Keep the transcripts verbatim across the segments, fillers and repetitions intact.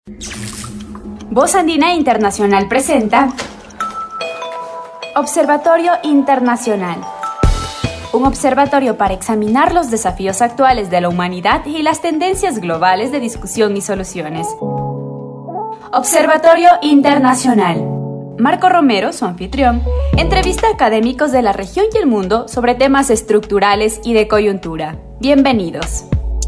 Voz Andina Internacional presenta Observatorio Internacional. Un observatorio para examinar los desafíos actuales de la humanidad y las tendencias globales de discusión y soluciones. Observatorio Internacional. Marco Romero, su anfitrión, entrevista a académicos de la región y el mundo sobre temas estructurales y de coyuntura. Bienvenidos.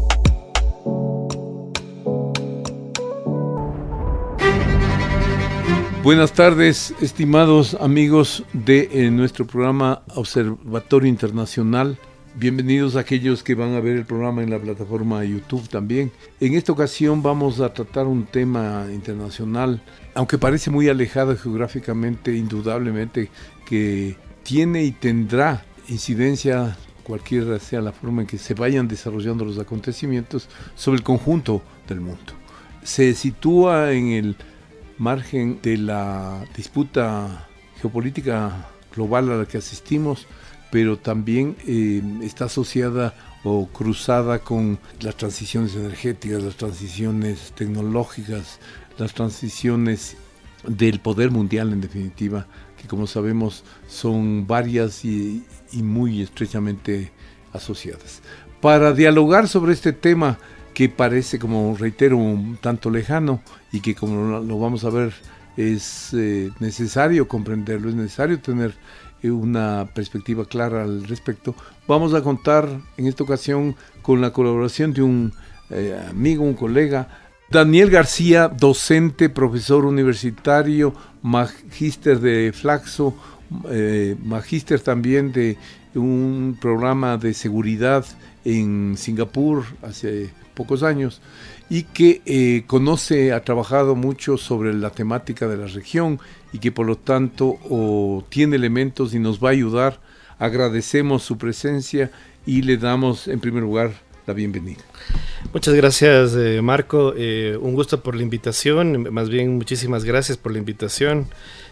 Buenas tardes, estimados amigos de eh, nuestro programa Observatorio Internacional. Bienvenidos a aquellos que van a ver el programa en la plataforma YouTube también. En esta ocasión vamos a tratar un tema internacional, aunque parece muy alejado geográficamente, indudablemente que tiene y tendrá incidencia, cualquiera sea la forma en que se vayan desarrollando los acontecimientos, sobre el conjunto del mundo. Se sitúa en el margen de la disputa geopolítica global a la que asistimos, pero también eh, está asociada o cruzada con las transiciones energéticas, las transiciones tecnológicas, las transiciones del poder mundial en definitiva, que como sabemos son varias y, y muy estrechamente asociadas. Para dialogar sobre este tema, que parece, como reitero, un tanto lejano y que, como lo vamos a ver, es eh, necesario comprenderlo, es necesario tener eh, una perspectiva clara al respecto. Vamos a contar en esta ocasión con la colaboración de un eh, amigo, un colega, Daniel García, docente, profesor universitario, magíster de Flaxo, eh, magíster también de un programa de seguridad en Singapur hace pocos años, y que eh, conoce, ha trabajado mucho sobre la temática de la región y que por lo tanto oh, tiene elementos y nos va a ayudar. Agradecemos su presencia y le damos en primer lugar la bienvenida. Muchas gracias, eh, Marco, eh, un gusto por la invitación, más bien muchísimas gracias por la invitación.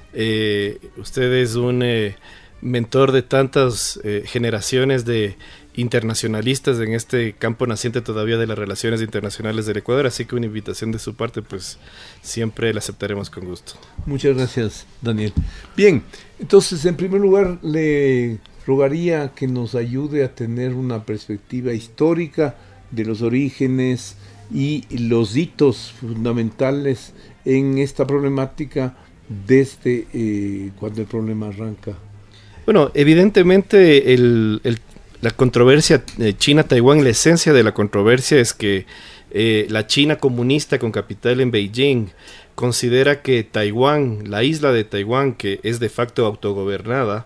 Eh, usted es un eh, mentor de tantas eh, generaciones de internacionalistas en este campo naciente todavía de las relaciones internacionales del Ecuador, así que una invitación de su parte pues siempre la aceptaremos con gusto. Muchas gracias, Daniel. Bien, entonces en primer lugar le rogaría que nos ayude a tener una perspectiva histórica de los orígenes y los hitos fundamentales en esta problemática desde eh, cuando el problema arranca. Bueno, evidentemente el, el la controversia eh, China-Taiwán, la esencia de la controversia es que eh, la China comunista con capital en Beijing considera que Taiwán, la isla de Taiwán, que es de facto autogobernada,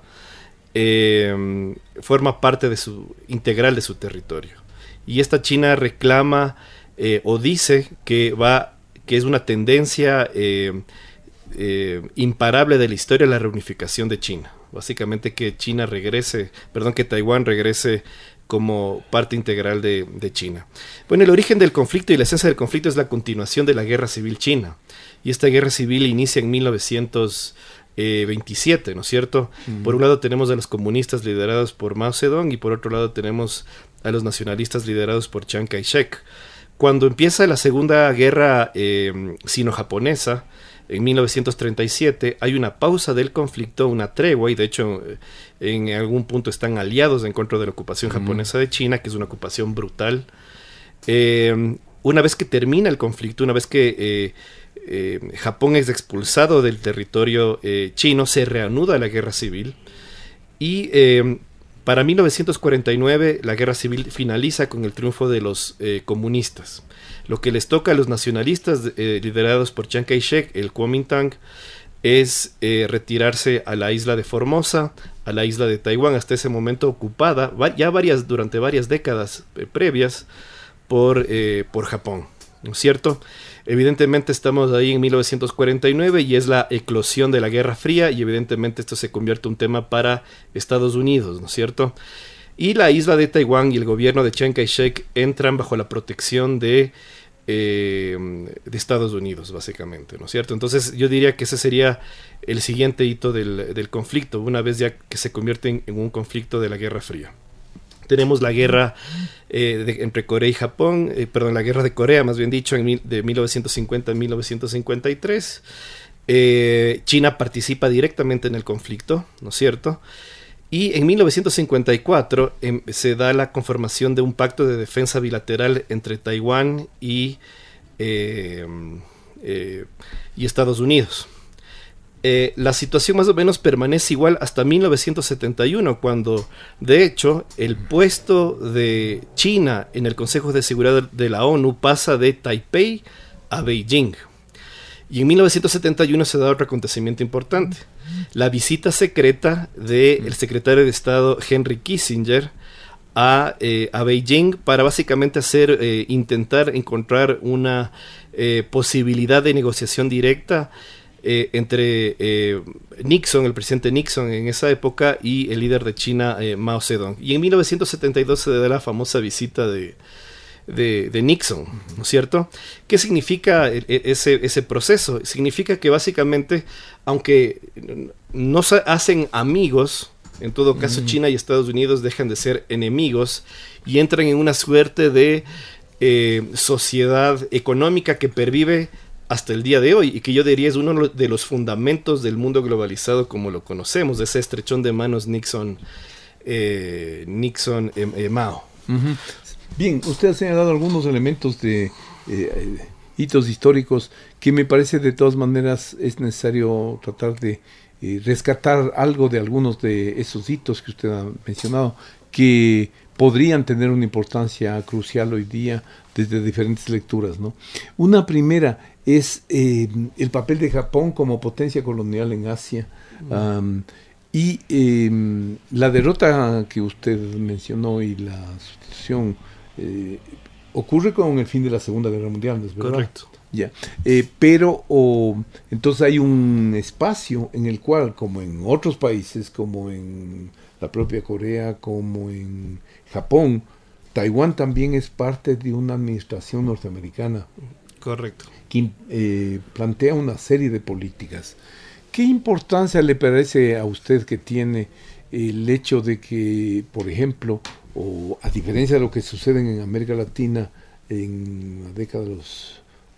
eh, forma parte de su, integral de su territorio. Y esta China reclama eh, o dice que, va, que es una tendencia eh, eh, imparable de la historia la reunificación de China. Básicamente que China regrese, perdón, que Taiwán regrese como parte integral de, de China. Bueno, el origen del conflicto y la esencia del conflicto es la continuación de la Guerra Civil China. Y esta guerra civil inicia en mil novecientos veintisiete, ¿no es cierto? Mm. Por un lado tenemos a los comunistas liderados por Mao Zedong y por otro lado tenemos a los nacionalistas liderados por Chiang Kai-shek. Cuando empieza la Segunda Guerra eh, Sino-Japonesa, en mil novecientos treinta y siete, hay una pausa del conflicto, una tregua, y de hecho en algún punto están aliados en contra de la ocupación uh-huh. japonesa de China, que es una ocupación brutal. Eh, una vez que termina el conflicto, una vez que eh, eh, Japón es expulsado del territorio eh, chino, se reanuda la guerra civil, y eh, para mil novecientos cuarenta y nueve la guerra civil finaliza con el triunfo de los eh, comunistas. Lo que les toca a los nacionalistas eh, liderados por Chiang Kai-shek, el Kuomintang, es eh, retirarse a la isla de Formosa, a la isla de Taiwán, hasta ese momento ocupada, ya varias, durante varias décadas eh, previas, por, eh, por Japón, ¿no es cierto? Evidentemente estamos ahí en mil novecientos cuarenta y nueve y es la eclosión de la Guerra Fría, y evidentemente esto se convierte en un tema para Estados Unidos, ¿no es cierto? Y la isla de Taiwán y el gobierno de Chiang Kai-shek entran bajo la protección de, eh, de Estados Unidos, básicamente, ¿no es cierto? Entonces yo diría que ese sería el siguiente hito del, del conflicto, una vez ya que se convierte en, en un conflicto de la Guerra Fría. Tenemos la guerra eh, de, entre Corea y Japón, eh, perdón, la guerra de Corea, más bien dicho, en mil, de mil novecientos cincuenta a mil novecientos cincuenta y tres. Eh, China participa directamente en el conflicto, ¿no es cierto? Y en mil novecientos cincuenta y cuatro eh, se da la conformación de un pacto de defensa bilateral entre Taiwán y, eh, eh, y Estados Unidos. Eh, la situación más o menos permanece igual hasta mil novecientos setenta y uno, cuando de hecho el puesto de China en el Consejo de Seguridad de la ONU pasa de Taipei a Beijing. Y en mil novecientos setenta y uno se da otro acontecimiento importante, la visita secreta del secretario de Estado Henry Kissinger a, eh, a Beijing para básicamente hacer, eh, intentar encontrar una eh, posibilidad de negociación directa Eh, entre eh, Nixon, el presidente Nixon en esa época, y el líder de China, eh, Mao Zedong. Y en mil novecientos setenta y dos se da la famosa visita de, de, de Nixon, ¿no es cierto? ¿Qué significa ese, ese proceso? Significa que básicamente, aunque no se hacen amigos, en todo caso mm. China y Estados Unidos dejan de ser enemigos y entran en una suerte de eh, sociedad económica que pervive hasta el día de hoy, y que yo diría es uno de los fundamentos del mundo globalizado como lo conocemos, de ese estrechón de manos Nixon, eh, Nixon eh, eh, Mao. Uh-huh. Bien, usted ha señalado algunos elementos de eh, hitos históricos que me parece de todas maneras es necesario tratar de eh, rescatar algo de algunos de esos hitos que usted ha mencionado, que podrían tener una importancia crucial hoy día desde diferentes lecturas, ¿no? Una primera es eh, el papel de Japón como potencia colonial en Asia, mm. um, y eh, la derrota que usted mencionó y la sustitución eh, ocurre con el fin de la Segunda Guerra Mundial, ¿no es verdad? Correcto. Ya, eh, pero oh, entonces hay un espacio en el cual, como en otros países, como en la propia Corea, como en Japón, Taiwán también es parte de una administración norteamericana. Correcto. Que eh, plantea una serie de políticas. ¿Qué importancia le parece a usted que tiene el hecho de que, por ejemplo, o a diferencia de lo que sucede en América Latina en la década de los,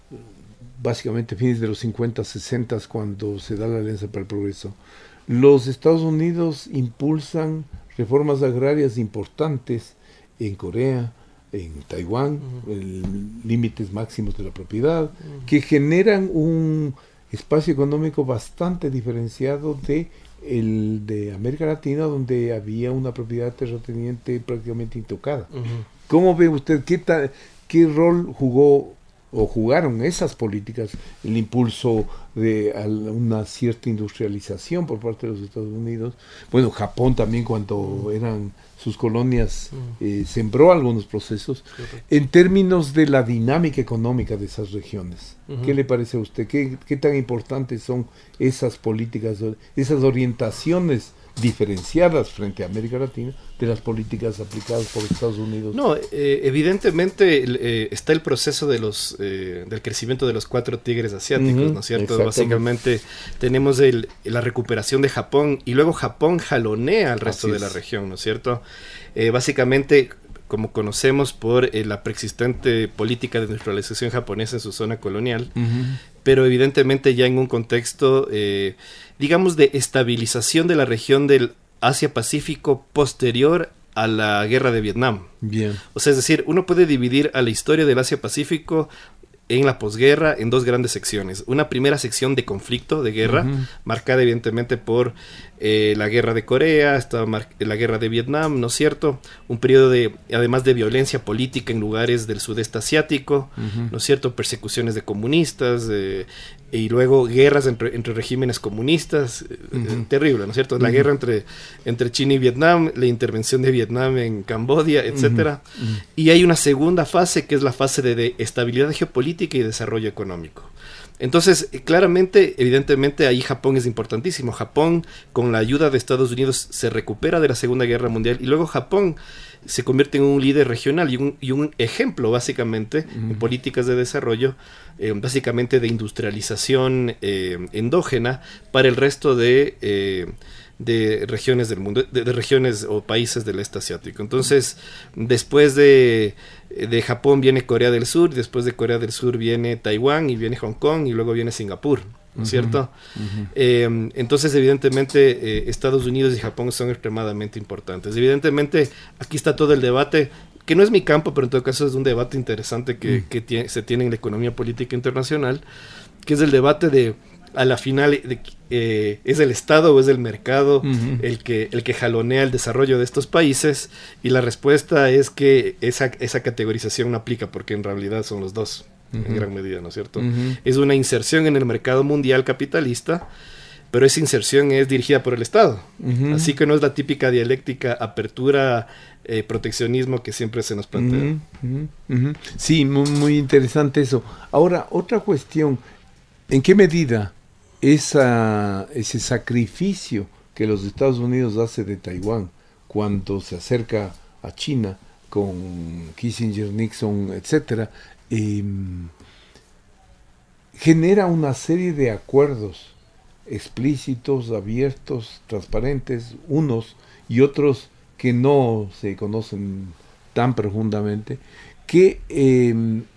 básicamente fines de los cincuenta, sesenta, cuando se da la Alianza para el Progreso, los Estados Unidos impulsan reformas agrarias importantes en Corea, en Taiwán, uh-huh. el, límites máximos de la propiedad, uh-huh. que generan un espacio económico bastante diferenciado de el de América Latina, donde había una propiedad terrateniente prácticamente intocada. Uh-huh. ¿Cómo ve usted qué, ta, qué rol jugó o jugaron esas políticas, el impulso de una cierta industrialización por parte de los Estados Unidos? Bueno, Japón también, cuando uh-huh. eran sus colonias, uh-huh. eh, sembró algunos procesos. Uh-huh. En términos de la dinámica económica de esas regiones, uh-huh. ¿qué le parece a usted? ¿Qué, qué tan importantes son esas políticas, esas orientaciones diferenciadas frente a América Latina de las políticas aplicadas por Estados Unidos? No, eh, evidentemente eh, está el proceso de los eh, del crecimiento de los cuatro tigres asiáticos, uh-huh, ¿no es cierto? Básicamente tenemos el, la recuperación de Japón y luego Japón jalonea al resto de la región, ¿no es cierto? Eh, básicamente, como conocemos por eh, la preexistente política de neutralización japonesa en su zona colonial, uh-huh. pero evidentemente ya en un contexto, eh, digamos, de estabilización de la región del Asia-Pacífico posterior a la guerra de Vietnam. Bien. O sea, es decir, uno puede dividir a la historia del Asia-Pacífico en la posguerra en dos grandes secciones. Una primera sección de conflicto, de guerra, uh-huh. marcada evidentemente por eh, la guerra de Corea, estaba mar- la guerra de Vietnam, ¿no es cierto? Un periodo de, además de violencia política en lugares del sudeste asiático, uh-huh. ¿no es cierto? Persecuciones de comunistas, eh, y luego guerras entre, entre regímenes comunistas, uh-huh. eh, terrible, ¿no es cierto? La uh-huh. guerra entre, entre China y Vietnam, la intervención de Vietnam en Camboya, etcétera. Uh-huh. Uh-huh. Y hay una segunda fase, que es la fase de, de estabilidad geopolítica y desarrollo económico. Entonces, claramente, evidentemente, ahí Japón es importantísimo. Japón, con la ayuda de Estados Unidos, se recupera de la Segunda Guerra Mundial, y luego Japón se convierte en un líder regional y un, y un ejemplo básicamente uh-huh. en políticas de desarrollo, eh, básicamente de industrialización eh, endógena para el resto de, eh, de regiones del mundo, de, de regiones o países del este asiático. Entonces, después de, de Japón viene Corea del Sur, después de Corea del Sur viene Taiwán y viene Hong Kong y luego viene Singapur, ¿no es cierto? Uh-huh. Eh, entonces, evidentemente, eh, Estados Unidos y Japón son extremadamente importantes. Evidentemente, aquí está todo el debate, que no es mi campo, pero en todo caso es un debate interesante que, uh-huh. que tiene, se tiene en la economía política internacional, que es el debate de, a la final, de, eh, ¿es el Estado o es el mercado uh-huh. el que el que jalonea el desarrollo de estos países? Y la respuesta es que esa, esa categorización no aplica, porque en realidad son los dos. Uh-huh. En gran medida, ¿no es cierto? Uh-huh. Es una inserción en el mercado mundial capitalista, pero esa inserción es dirigida por el Estado. Uh-huh. Así que no es la típica dialéctica apertura, eh, proteccionismo que siempre se nos plantea. Uh-huh. Uh-huh. Sí, muy, muy interesante eso. Ahora, otra cuestión, ¿en qué medida esa, ese sacrificio que los Estados Unidos hace de Taiwán cuando se acerca a China con Kissinger, Nixon, etcétera, Eh, genera una serie de acuerdos explícitos, abiertos, transparentes, unos y otros que no se conocen tan profundamente, que eh,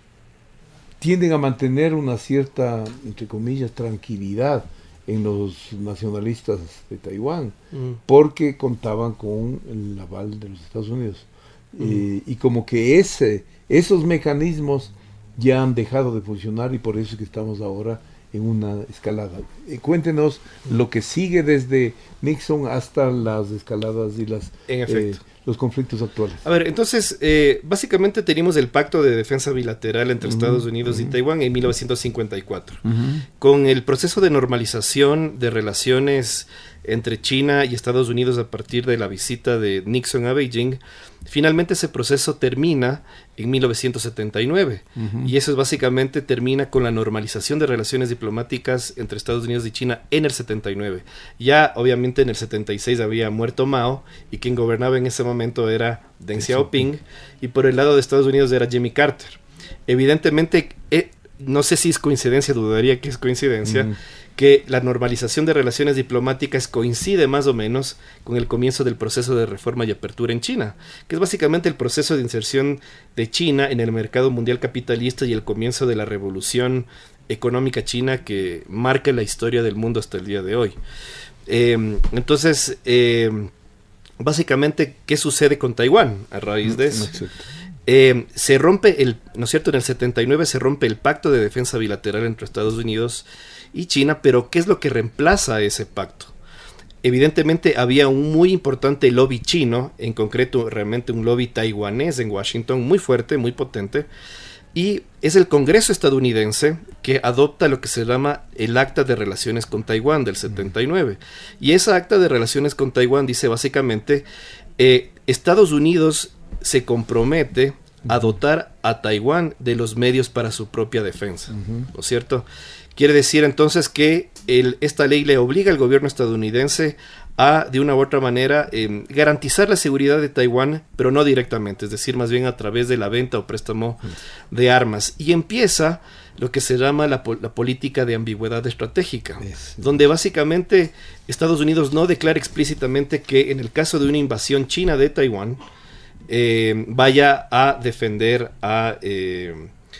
tienden a mantener una cierta, entre comillas, tranquilidad en los nacionalistas de Taiwán, mm. porque contaban con el aval de los Estados Unidos. Mm. Eh, y como que ese, esos mecanismos ya han dejado de funcionar y por eso es que estamos ahora en una escalada. Eh, cuéntenos mm. lo que sigue desde Nixon hasta las escaladas y las en efecto. Eh, los conflictos actuales. A ver, entonces, eh, básicamente tenemos el Pacto de Defensa Bilateral entre uh-huh, Estados Unidos uh-huh. y Taiwán en mil novecientos cincuenta y cuatro. Uh-huh. Con el proceso de normalización de relaciones entre China y Estados Unidos a partir de la visita de Nixon a Beijing, finalmente ese proceso termina en mil novecientos setenta y nueve. Uh-huh. Y eso es básicamente termina con la normalización de relaciones diplomáticas entre Estados Unidos y China en el setenta y nueve. Ya, obviamente, en el setenta y seis había muerto Mao y quien gobernaba en ese momento era Deng Xiaoping, y por el lado de Estados Unidos era Jimmy Carter. Evidentemente, eh, no sé si es coincidencia, dudaría que es coincidencia, uh-huh. que la normalización de relaciones diplomáticas coincide más o menos con el comienzo del proceso de reforma y apertura en China, que es básicamente el proceso de inserción de China en el mercado mundial capitalista y el comienzo de la revolución económica china que marca la historia del mundo hasta el día de hoy. Eh, entonces, eh, básicamente, ¿qué sucede con Taiwán a raíz de eso? No, no, Eh, se rompe el, ¿no es cierto? En el setenta y nueve se rompe el pacto de defensa bilateral entre Estados Unidos y China, pero ¿qué es lo que reemplaza a ese pacto? Evidentemente había un muy importante lobby chino, en concreto realmente un lobby taiwanés en Washington, muy fuerte, muy potente, y es el Congreso estadounidense que adopta lo que se llama el Acta de Relaciones con Taiwán del setenta y nueve, y esa Acta de Relaciones con Taiwán dice básicamente, eh, Estados Unidos se compromete a dotar a Taiwán de los medios para su propia defensa, uh-huh. ¿no es cierto? Quiere decir entonces que el, esta ley le obliga al gobierno estadounidense a, de una u otra manera, eh, garantizar la seguridad de Taiwán, pero no directamente, es decir, más bien a través de la venta o préstamo uh-huh. de armas. Y empieza lo que se llama la, la política de ambigüedad estratégica, es, donde básicamente Estados Unidos no declara explícitamente que en el caso de una invasión china de Taiwán, Eh, vaya a defender a, eh,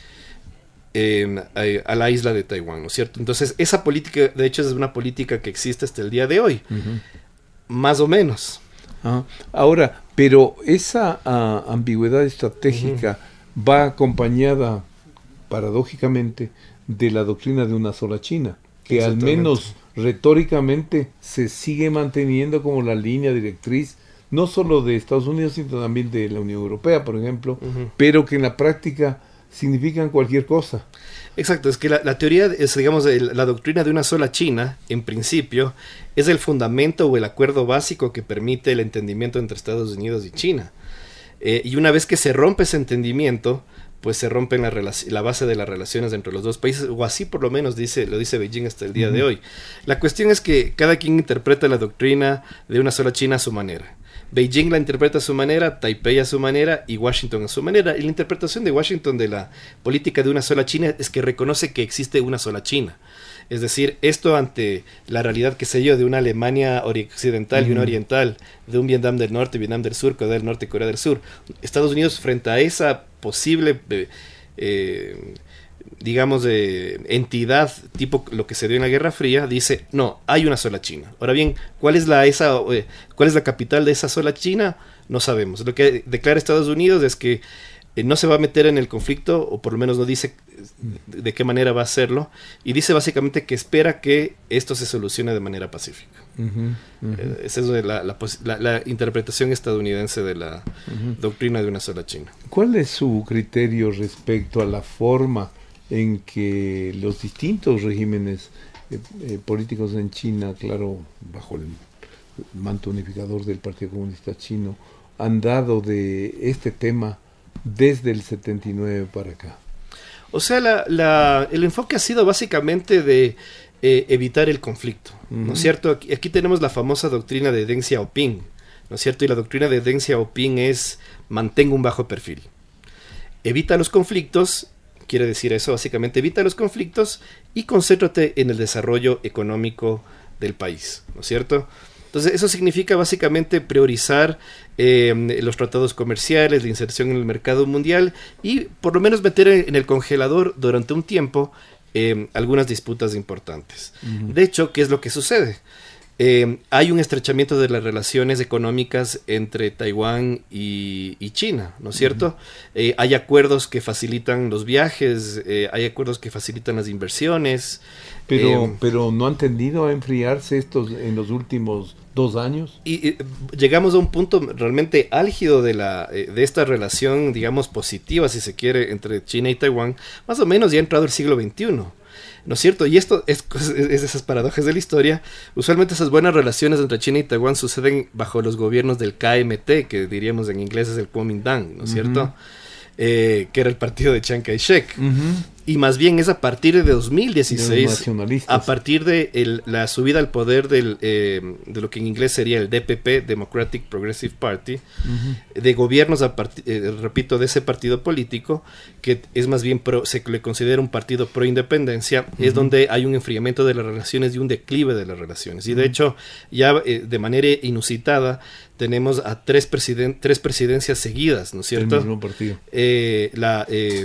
eh, a, a la isla de Taiwán, ¿no es cierto? Entonces, esa política, de hecho, es una política que existe hasta el día de hoy, uh-huh. más o menos. Ah, ahora, pero esa uh, ambigüedad estratégica uh-huh. va acompañada, paradójicamente, de la doctrina de una sola China, que al menos retóricamente se sigue manteniendo como la línea directriz no solo de Estados Unidos, sino también de la Unión Europea, por ejemplo, uh-huh. pero que en la práctica significan cualquier cosa. Exacto, es que la, la teoría, es, digamos, el, la doctrina de una sola China, en principio, es el fundamento o el acuerdo básico que permite el entendimiento entre Estados Unidos y China. Eh, y una vez que se rompe ese entendimiento, pues se rompen la, relac- la base de las relaciones entre los dos países, o así por lo menos dice, lo dice Beijing hasta el día uh-huh. de hoy. La cuestión es que cada quien interpreta la doctrina de una sola China a su manera. Beijing la interpreta a su manera, Taipei a su manera y Washington a su manera. Y la interpretación de Washington de la política de una sola China es que reconoce que existe una sola China. Es decir, esto ante la realidad, qué sé yo, de una Alemania occidental uh-huh. y una oriental, de un Vietnam del Norte, Vietnam del Sur, Corea del Norte, Corea del Sur. Estados Unidos, frente a esa posible, eh, eh, digamos, eh, entidad tipo lo que se dio en la Guerra Fría, dice, no, hay una sola China. Ahora bien, ¿cuál es la, esa, eh, ¿cuál es la capital de esa sola China? No sabemos. Lo que declara Estados Unidos es que eh, no se va a meter en el conflicto, o por lo menos no dice de qué manera va a hacerlo, y dice básicamente que espera que esto se solucione de manera pacífica. Uh-huh, uh-huh. Eh, esa es la, la, la, la interpretación estadounidense de la uh-huh. doctrina de una sola China. ¿Cuál es su criterio respecto a la forma en que los distintos regímenes eh, eh, políticos en China, claro, bajo el manto unificador del Partido Comunista Chino, han dado de este tema desde el setenta y nueve para acá? O sea, la, la, el enfoque ha sido básicamente de eh, evitar el conflicto, uh-huh. ¿no es cierto? Aquí, aquí tenemos la famosa doctrina de Deng Xiaoping, ¿no es cierto? Y la doctrina de Deng Xiaoping es mantenga un bajo perfil. Evita los conflictos, quiere decir eso, básicamente evita los conflictos y concéntrate en el desarrollo económico del país, ¿no es cierto? Entonces eso significa básicamente priorizar eh, los tratados comerciales, la inserción en el mercado mundial y por lo menos meter en el congelador durante un tiempo eh, algunas disputas importantes. Uh-huh. De hecho, ¿qué es lo que sucede? Eh, hay un estrechamiento de las relaciones económicas entre Taiwán y, y China, ¿no es cierto? Uh-huh. Eh, hay acuerdos que facilitan los viajes, eh, hay acuerdos que facilitan las inversiones. Pero, eh, pero ¿no han tendido a enfriarse estos en los últimos dos años? Y, y llegamos a un punto realmente álgido de, la, eh, de esta relación, digamos, positiva, si se quiere, entre China y Taiwán, más o menos ya ha entrado el siglo veintiuno. ¿No es cierto? Y esto es, es de esas paradojas de la historia. Usualmente esas buenas relaciones entre China y Taiwán suceden bajo los gobiernos del K M T, que diríamos en inglés es el Kuomintang, ¿no es cierto? Uh-huh. Eh, que era el partido de Chiang Kai-shek. Uh-huh. Y más bien es a partir de dos mil dieciséis, a partir de el, la subida al poder del, eh, de lo que en inglés sería el D P P, Democratic Progressive Party, uh-huh. de gobiernos, a part- eh, repito, de ese partido político, que es más bien, pro, se le considera un partido pro-independencia, uh-huh. es donde hay un enfriamiento de las relaciones y un declive de las relaciones. Y de uh-huh. hecho, ya eh, de manera inusitada, tenemos a tres, presiden- tres presidencias seguidas, ¿no es cierto? El mismo partido. Eh, la... Eh,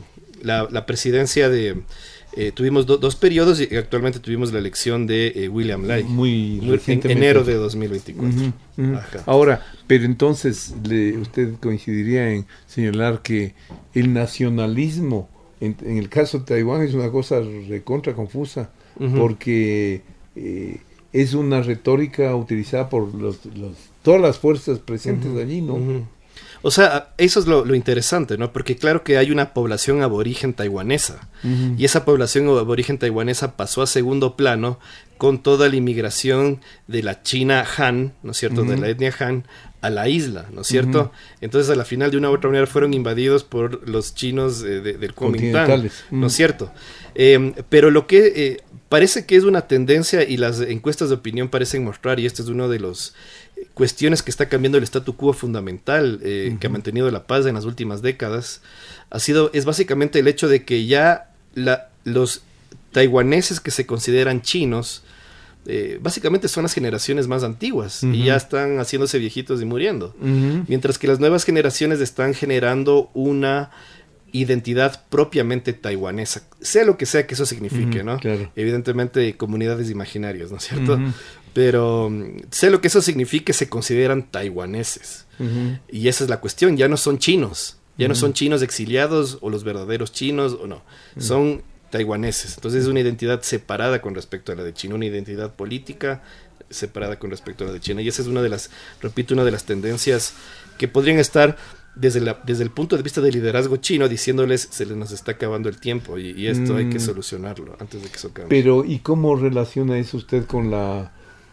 La, la presidencia de... Eh, tuvimos do, dos periodos y actualmente tuvimos la elección de eh, William Lai. Muy Muy en enero de dos mil veinticuatro. Uh-huh, uh-huh. Ahora, pero entonces le, usted coincidiría en señalar que el nacionalismo, en, en el caso de Taiwán, es una cosa recontra confusa, uh-huh. porque eh, es una retórica utilizada por los, los, todas las fuerzas presentes uh-huh. allí, ¿no? Uh-huh. O sea, eso es lo, lo interesante, ¿no? Porque claro que hay una población aborigen taiwanesa, uh-huh. y esa población aborigen taiwanesa pasó a segundo plano con toda la inmigración de la China Han, ¿no es cierto?, uh-huh. de la etnia Han, a la isla, ¿no es cierto? Uh-huh. Entonces, a la final, de una u otra manera, fueron invadidos por los chinos eh, de, del Kuomintang, uh-huh. ¿no es cierto? Eh, pero lo que eh, parece que es una tendencia, y las encuestas de opinión parecen mostrar, y este es uno de los cuestiones que está cambiando el statu quo fundamental eh, uh-huh. que ha mantenido la paz en las últimas décadas, ha sido, es básicamente el hecho de que ya la, los taiwaneses que se consideran chinos, eh, básicamente son las generaciones más antiguas, uh-huh. y ya están haciéndose viejitos y muriendo, uh-huh. mientras que las nuevas generaciones están generando una identidad propiamente taiwanesa, sea lo que sea que eso signifique, uh-huh, ¿no? Claro. Evidentemente comunidades imaginarias, ¿no es cierto? Uh-huh. Pero sé lo que eso signifique, se consideran taiwaneses. Uh-huh. Y esa es la cuestión, ya no son chinos, ya uh-huh. no son chinos exiliados o los verdaderos chinos, o no, uh-huh. son taiwaneses. Entonces es una identidad separada con respecto a la de China, una identidad política separada con respecto a la de China. Y esa es una de las, repito, una de las tendencias que podrían estar desde, la, desde el punto de vista del liderazgo chino, diciéndoles se les nos está acabando el tiempo y, y esto mm. hay que solucionarlo antes de que eso cambie. Pero, ¿y cómo relaciona eso usted con la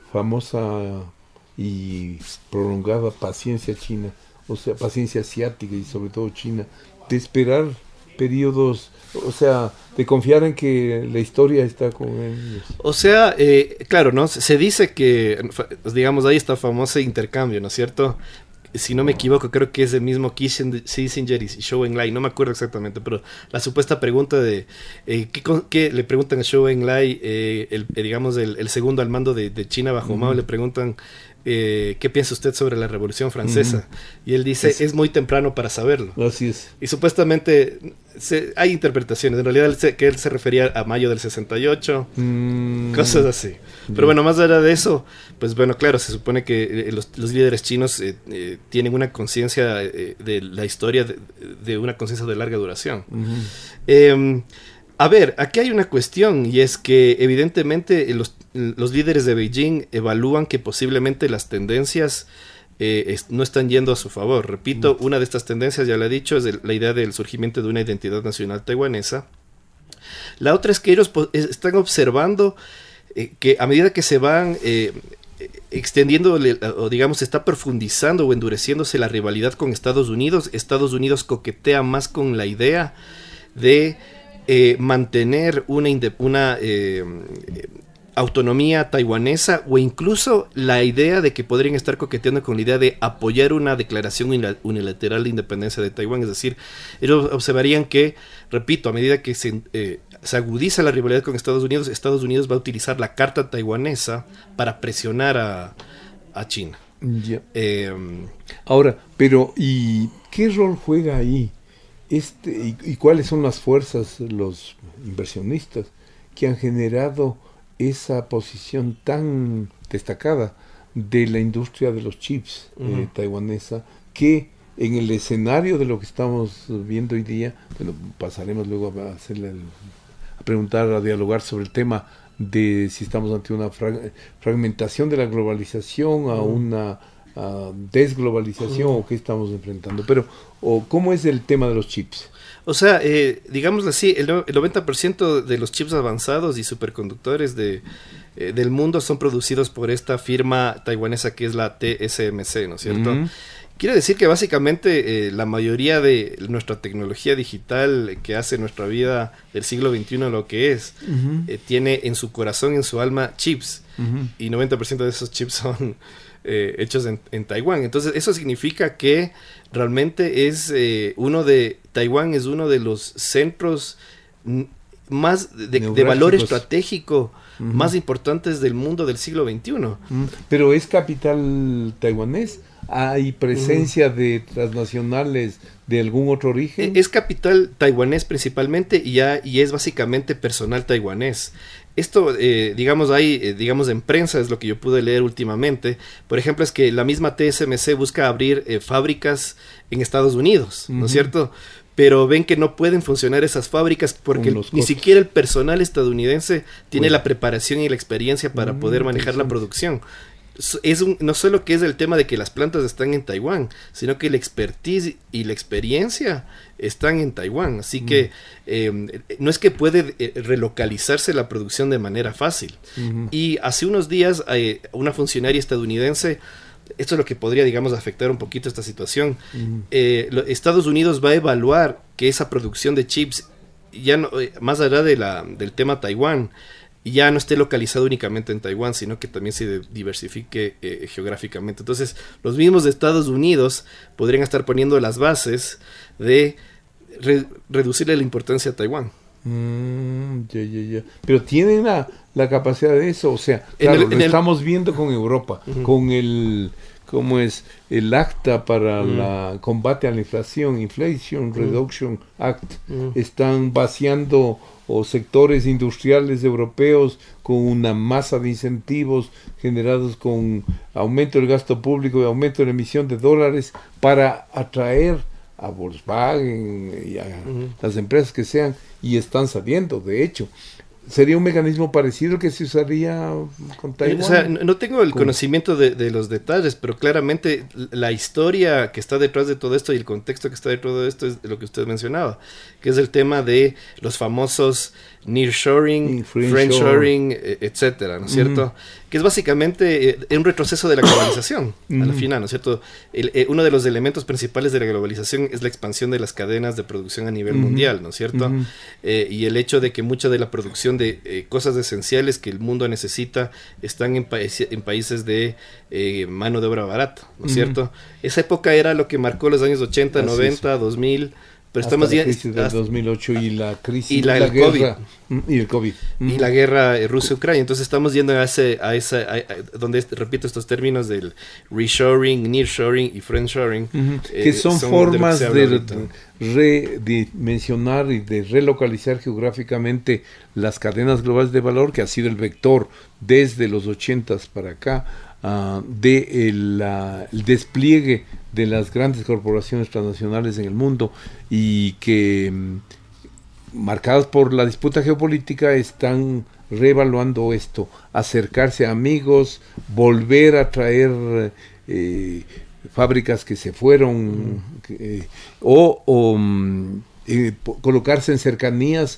famosa y prolongada paciencia china, o sea, paciencia asiática y sobre todo china, de esperar periodos, o sea, de confiar en que la historia está con ellos. O sea, eh, claro, ¿no? Se dice que, digamos, hay esta famosa intercambio, ¿no es cierto? Si no me equivoco, creo que es el mismo Kissinger y Zhou Enlai, no me acuerdo exactamente, pero la supuesta pregunta de eh, ¿qué, qué le preguntan a Zhou Enlai, eh, el, eh, digamos, el, el segundo al mando de, de China bajo uh-huh. Mao, le preguntan Eh, ¿qué piensa usted sobre la Revolución Francesa? Uh-huh. Y él dice, es, es muy temprano para saberlo. Así es. Y supuestamente se, hay interpretaciones, en realidad él se, que él se refería a mayo del sesenta y ocho, mm. cosas así. Pero yeah. bueno, más allá de eso, pues bueno, claro, se supone que eh, los, los líderes chinos eh, eh, tienen una conciencia eh, de la historia, de, de una conciencia de larga duración. Uh-huh. eh, A ver, aquí hay una cuestión, y es que evidentemente los, los líderes de Beijing evalúan que posiblemente las tendencias eh, es, no están yendo a su favor. Repito, una de estas tendencias, ya lo he dicho, es el, la idea del surgimiento de una identidad nacional taiwanesa. La otra es que ellos están observando eh, que a medida que se van eh, extendiendo, o digamos, se está profundizando o endureciéndose la rivalidad con Estados Unidos, Estados Unidos coquetea más con la idea de Eh, mantener una, una eh, autonomía taiwanesa, o incluso la idea de que podrían estar coqueteando con la idea de apoyar una declaración unilateral de independencia de Taiwán. Es decir, ellos observarían que, repito, a medida que se, eh, se agudiza la rivalidad con Estados Unidos, Estados Unidos va a utilizar la carta taiwanesa para presionar a, a China. Yeah. Eh, Ahora, pero ¿y qué rol juega ahí? Este, y, y cuáles son las fuerzas, los inversionistas, que han generado esa posición tan destacada de la industria de los chips uh-huh. eh, taiwanesa, que en el escenario de lo que estamos viendo hoy día, bueno, pasaremos luego a hacerle el, a preguntar, a dialogar sobre el tema de si estamos ante una frag- fragmentación de la globalización, uh-huh. a una a desglobalización, uh-huh. o qué estamos enfrentando, pero o cómo es el tema de los chips. O sea, eh, digámoslo así, el, el noventa por ciento de los chips avanzados y superconductores de, eh, del mundo son producidos por esta firma taiwanesa que es la T S M C, ¿no es cierto? Uh-huh. Quiere decir que básicamente eh, la mayoría de nuestra tecnología digital que hace nuestra vida del siglo veintiuno lo que es, uh-huh. eh, tiene en su corazón, en su alma, chips, uh-huh. y noventa por ciento de esos chips son Eh, hechos en, en Taiwán. Entonces eso significa que realmente es eh, uno de Taiwán es uno de los centros n- más de, de valor estratégico uh-huh. más importantes del mundo del siglo veintiuno. Uh-huh. Pero es capital taiwanés. ¿Hay presencia uh-huh. de transnacionales de algún otro origen? Es capital taiwanés principalmente, y, ya, y es básicamente personal taiwanés. Esto, eh, digamos, hay, eh, digamos, en prensa es lo que yo pude leer últimamente. Por ejemplo, es que la misma T S M C busca abrir eh, fábricas en Estados Unidos, uh-huh. ¿no es cierto? Pero ven que no pueden funcionar esas fábricas porque el, ni siquiera el personal estadounidense tiene bueno. la preparación y la experiencia para uh-huh. poder manejar la producción. Es un, no solo que es el tema de que las plantas están en Taiwán, sino que la expertise y la experiencia están en Taiwán. Así mm. que eh, no es que puede eh, relocalizarse la producción de manera fácil. Mm-hmm. Y hace unos días eh, una funcionaria estadounidense, esto es lo que podría, digamos, afectar un poquito esta situación, mm. eh, lo, Estados Unidos va a evaluar que esa producción de chips, ya no, eh, más allá de la, del tema Taiwán, ya no esté localizado únicamente en Taiwán, sino que también se diversifique eh, geográficamente. Entonces, los mismos de Estados Unidos podrían estar poniendo las bases de re- reducirle la importancia a Taiwán. Mm, ya, ya, ya. Pero tienen la, la capacidad de eso, o sea, claro, el, lo estamos el... viendo con Europa, uh-huh. con el, ¿cómo es? El acta para el uh-huh. combate a la inflación, Inflation uh-huh. Reduction Act, uh-huh. están vaciando o sectores industriales europeos con una masa de incentivos generados con aumento del gasto público y aumento de la emisión de dólares para atraer a Volkswagen y a uh-huh. las empresas que sean, y están saliendo, de hecho. ¿Sería un mecanismo parecido que se usaría con Taiwán? O sea, no tengo el ¿Cómo? conocimiento de, de los detalles, pero claramente la historia que está detrás de todo esto y el contexto que está detrás de todo esto es lo que usted mencionaba, que es el tema de los famosos nearshoring, friendshoring, etcétera, ¿no es cierto? Uh-huh. Que es básicamente eh, un retroceso de la globalización, uh-huh. al final, ¿no es cierto? El, eh, uno de los elementos principales de la globalización es la expansión de las cadenas de producción a nivel uh-huh. mundial, ¿no es cierto? Uh-huh. Eh, y el hecho de que mucha de la producción de eh, cosas esenciales que el mundo necesita están en, pa- en países de eh, mano de obra barata, ¿no es uh-huh. cierto? Esa época era lo que marcó los años ochenta, Así noventa, es. dos mil... Pero hasta estamos la ya, crisis del hasta, dos mil ocho y la crisis y la, la el guerra COVID. y el COVID y la guerra eh, Rusia-Ucrania. Entonces estamos yendo a ese a esa a, a, donde repito estos términos del reshoring, nearshoring y friendshoring, uh-huh. eh, que son, son formas de, de redimensionar y de relocalizar geográficamente las cadenas globales de valor, que ha sido el vector desde los ochentas para acá. Uh, de el, uh, el despliegue de las grandes corporaciones transnacionales en el mundo y que um, marcadas por la disputa geopolítica están reevaluando esto, acercarse a amigos, volver a traer eh, fábricas que se fueron mm. eh, o, o um, eh, colocarse en cercanías.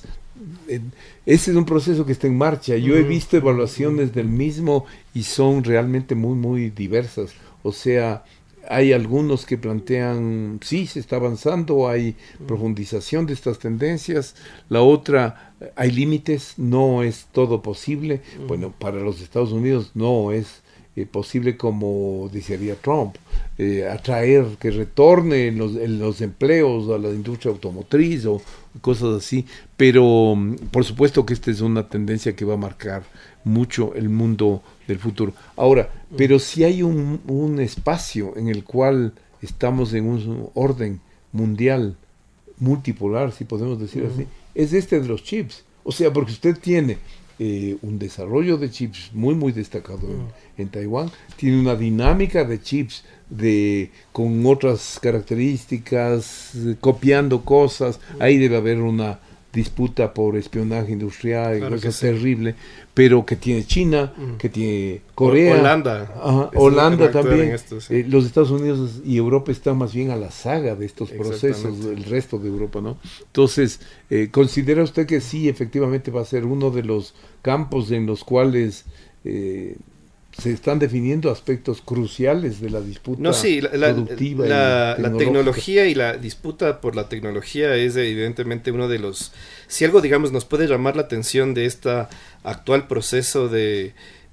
Ese es un proceso que está en marcha. Yo he visto evaluaciones del mismo y son realmente muy, muy diversas. O sea, hay algunos que plantean, sí, se está avanzando, hay profundización de estas tendencias. La otra, hay límites, no es todo posible. Bueno, para los Estados Unidos no es eh, posible, como desearía Trump, eh, atraer, que retorne los, los empleos a la industria automotriz o cosas así, pero por supuesto que esta es una tendencia que va a marcar mucho el mundo del futuro. Ahora, pero si hay un, un espacio en el cual estamos en un orden mundial multipolar, si podemos decir uh-huh. así, es este de los chips. O sea, porque usted tiene eh, un desarrollo de chips muy muy destacado uh-huh. en, en Taiwán, tiene una dinámica de chips de con otras características, eh, copiando cosas, ahí debe haber una disputa por espionaje industrial, claro, cosa terrible, sí. pero que tiene China, mm. que tiene Corea, Holanda, ajá, Holanda también, esto, sí. eh, los Estados Unidos y Europa están más bien a la saga de estos procesos, el resto de Europa, ¿no? Entonces, eh, ¿considera usted que sí, efectivamente va a ser uno de los campos en los cuales eh, se están definiendo aspectos cruciales de la disputa no, sí, la, la, productiva la, y la tecnología y la disputa por la tecnología es evidentemente uno de los, si algo digamos nos puede llamar la atención de este actual proceso de,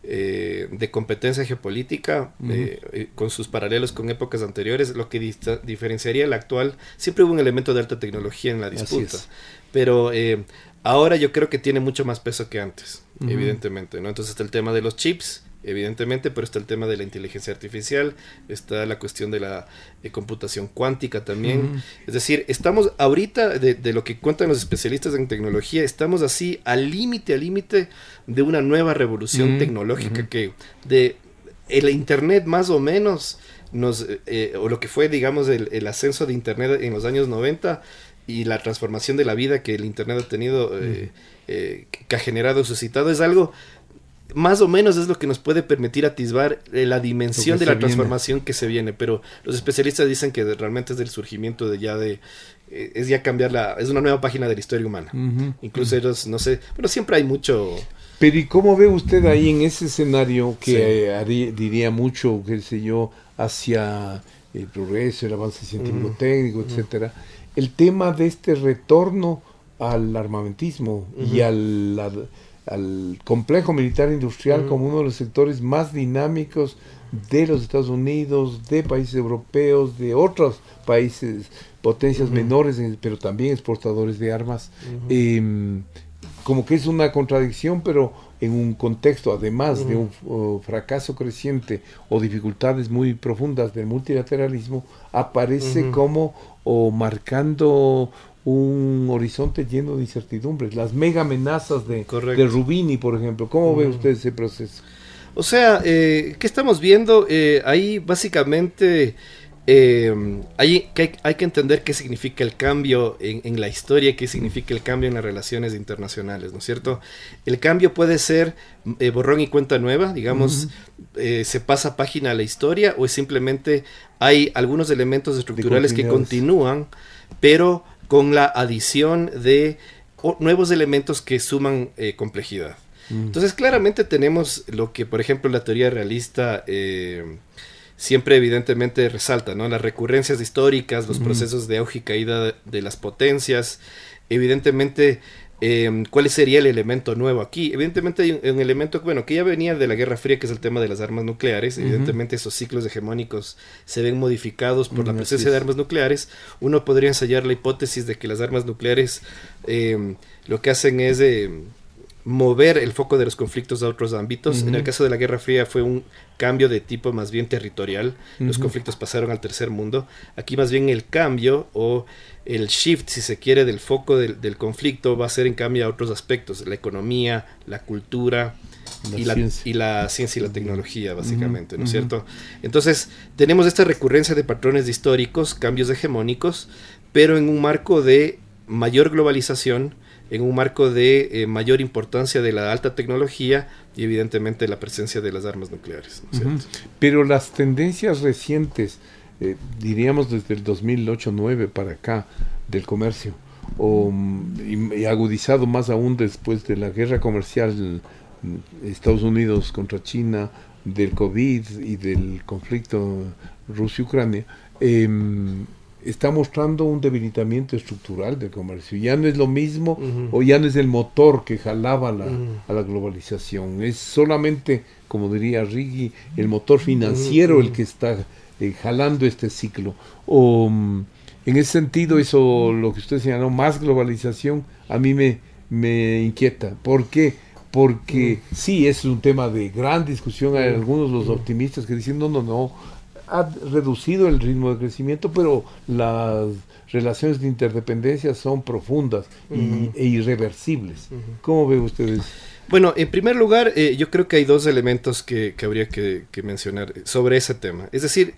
eh, de competencia geopolítica, uh-huh. eh, con sus paralelos con épocas anteriores, lo que dista, diferenciaría la actual, siempre hubo un elemento de alta tecnología en la disputa, pero eh, ahora yo creo que tiene mucho más peso que antes, uh-huh. evidentemente, ¿no? Entonces está el tema de los chips, evidentemente, pero está el tema de la inteligencia artificial, está la cuestión de la de computación cuántica también, uh-huh. es decir, estamos ahorita, de, de lo que cuentan los especialistas en tecnología, estamos así al límite, al límite de una nueva revolución uh-huh. tecnológica uh-huh. que de el internet más o menos, nos eh, o lo que fue, digamos, el, el ascenso de internet en los años noventa y la transformación de la vida que el internet ha tenido, eh, uh-huh. eh, que ha generado, suscitado, es algo más o menos es lo que nos puede permitir atisbar eh, la dimensión de la transformación viene. que se viene, pero los especialistas dicen que de, realmente es del surgimiento de ya de eh, es ya cambiar la, es una nueva página de la historia humana, uh-huh, incluso uh-huh. ellos, no sé, pero siempre hay mucho. Pero ¿y cómo ve usted ahí en ese escenario que sí. eh, haría, diría mucho, qué sé yo, hacia el progreso, el avance científico-técnico, uh-huh. etcétera, el tema de este retorno al armamentismo uh-huh. y al la, al complejo militar industrial uh-huh. como uno de los sectores más dinámicos de los Estados Unidos, de países europeos, de otros países, potencias uh-huh. menores, pero también exportadores de armas. Uh-huh. Eh, como que es una contradicción, pero en un contexto, además uh-huh. de un uh, fracaso creciente o dificultades muy profundas del multilateralismo, aparece uh-huh. como o marcando un horizonte lleno de incertidumbres, las mega amenazas de, de Rubini, por ejemplo. ¿Cómo uh-huh. ve usted ese proceso? O sea, eh, ¿qué estamos viendo? Eh, ahí básicamente eh, hay, que hay, hay que entender qué significa el cambio en, en la historia, qué significa el cambio en las relaciones internacionales, ¿no es cierto? El cambio puede ser eh, borrón y cuenta nueva, digamos, uh-huh. eh, se pasa página a la historia, o es simplemente hay algunos elementos estructurales que continúan, pero con la adición de o nuevos elementos que suman eh, complejidad. Mm. Entonces, claramente tenemos lo que, por ejemplo, la teoría realista eh, siempre evidentemente resalta, ¿no? Las recurrencias históricas, los mm. procesos de auge y caída de, de las potencias, evidentemente... Eh, ¿Cuál sería el elemento nuevo aquí? Evidentemente hay un, un elemento bueno, que ya venía de la Guerra Fría, que es el tema de las armas nucleares. Uh-huh. Evidentemente esos ciclos hegemónicos se ven modificados por uh-huh. la presencia sí. de armas nucleares. Uno podría ensayar la hipótesis de que las armas nucleares eh, lo que hacen es eh, mover el foco de los conflictos a otros ámbitos. Uh-huh. En el caso de la Guerra Fría fue un cambio de tipo más bien territorial. Uh-huh. Los conflictos pasaron al tercer mundo. Aquí más bien el cambio o el shift, si se quiere, del foco del, del conflicto va a ser en cambio a otros aspectos, la economía, la cultura la y, la, y la ciencia y la tecnología, básicamente, uh-huh. ¿no es uh-huh. cierto? Entonces, tenemos esta recurrencia de patrones históricos, cambios hegemónicos, pero en un marco de mayor globalización, en un marco de eh, mayor importancia de la alta tecnología y evidentemente la presencia de las armas nucleares, ¿no es cierto? Uh-huh. Pero las tendencias recientes, Eh, diríamos desde el dos mil ocho nueve para acá, del comercio, o, y, y agudizado más aún después de la guerra comercial Estados Unidos contra China, del COVID y del conflicto Rusia-Ucrania, eh, está mostrando un debilitamiento estructural del comercio. Ya no es lo mismo, uh-huh. o ya no es el motor que jalaba la, uh-huh. a la globalización, es solamente, como diría Righi, el motor financiero uh-huh. el que está Eh, jalando este ciclo. O, um, en ese sentido, eso, lo que usted señaló, más globalización, a mí me, me inquieta. ¿Por qué? Porque mm. sí, es un tema de gran discusión. Hay algunos los optimistas que dicen, no, no, no, ha reducido el ritmo de crecimiento, pero las relaciones de interdependencia son profundas mm. y, e irreversibles. Mm. ¿Cómo ven ustedes? Bueno, en primer lugar, eh, yo creo que hay dos elementos que, que habría que, que mencionar sobre ese tema. Es decir,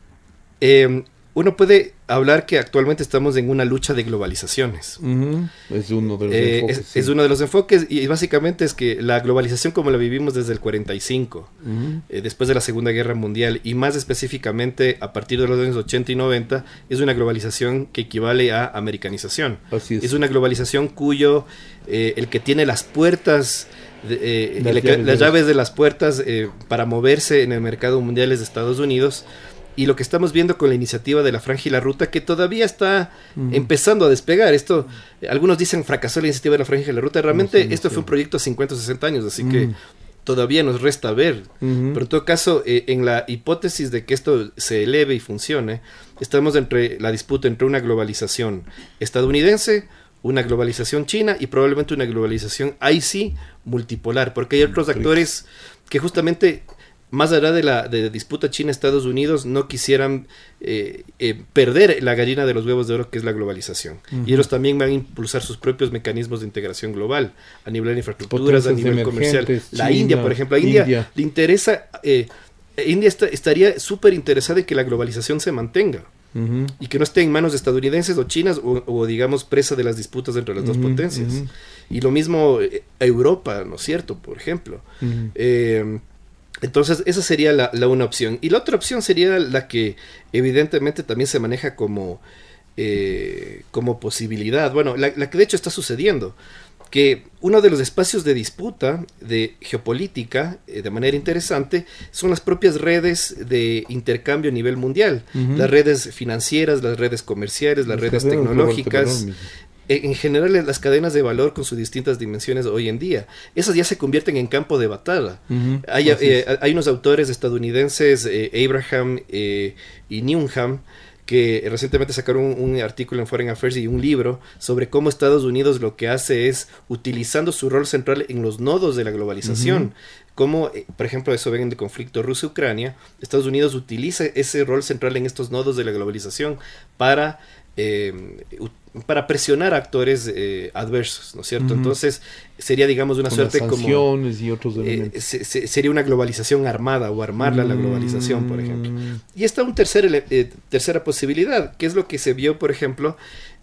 eh, uno puede hablar que actualmente estamos en una lucha de globalizaciones. Uh-huh. Es uno de los eh, enfoques. Es, sí. es uno de los enfoques y básicamente es que la globalización como la vivimos desde el cuarenta y cinco, uh-huh. eh, después de la Segunda Guerra Mundial y más específicamente a partir de los años ochenta y noventa, es una globalización que equivale a americanización. Así es. Es una globalización cuyo eh, el que tiene las puertas... De, eh, las, le, llaves, las de llaves de las puertas eh, para moverse en el mercado mundial es de Estados Unidos, y lo que estamos viendo con la iniciativa de la Franja y la Ruta, que todavía está uh-huh. empezando a despegar. Esto, eh, algunos dicen fracasó la iniciativa de la Franja y la Ruta, realmente no, sí, esto sí. fue un proyecto de cincuenta o sesenta años, así uh-huh. que todavía nos resta ver, uh-huh. pero en todo caso, eh, en la hipótesis de que esto se eleve y funcione, estamos entre la disputa entre una globalización estadounidense, una globalización china y probablemente una globalización ahí sí multipolar, porque hay otros actores que justamente más allá de la de disputa China-Estados Unidos no quisieran eh, eh, perder la gallina de los huevos de oro, que es la globalización. Uh-huh. Y ellos también van a impulsar sus propios mecanismos de integración global a nivel de infraestructuras, a nivel comercial. La China, India, por ejemplo, a India, India. le interesa, eh, India está, estaría súper interesada en que la globalización se mantenga. Uh-huh. Y que no esté en manos estadounidenses o chinas o, o digamos presa de las disputas entre las uh-huh, dos potencias. Uh-huh. Y lo mismo eh, Europa, ¿no es cierto? Por ejemplo. Uh-huh. Eh, entonces esa sería la, la una opción. Y la otra opción sería la que evidentemente también se maneja como, eh, como posibilidad. Bueno, la, la que de hecho está sucediendo. Que uno de los espacios de disputa de geopolítica, eh, de manera interesante, son las propias redes de intercambio a nivel mundial. Uh-huh. Las redes financieras, las redes comerciales, las redes tecnológicas. En general, las cadenas de valor con sus distintas dimensiones hoy en día. Esas ya se convierten en campo de batalla. Uh-huh. Hay, eh, hay unos autores estadounidenses, eh, Abraham eh, y Newnham, que recientemente sacaron un, un artículo en Foreign Affairs y un libro sobre cómo Estados Unidos lo que hace es, utilizando su rol central en los nodos de la globalización, uh-huh. como, eh, por ejemplo, eso ven en el conflicto Rusia-Ucrania, Estados Unidos utiliza ese rol central en estos nodos de la globalización para, eh, para presionar a actores eh, adversos, ¿no es cierto? Uh-huh. Entonces, sería, digamos, una Con suerte las como... y otros eh, se, se, sería una globalización armada o armarla uh-huh. la globalización, por ejemplo. Y está una tercer, eh, tercera posibilidad, que es lo que se vio, por ejemplo,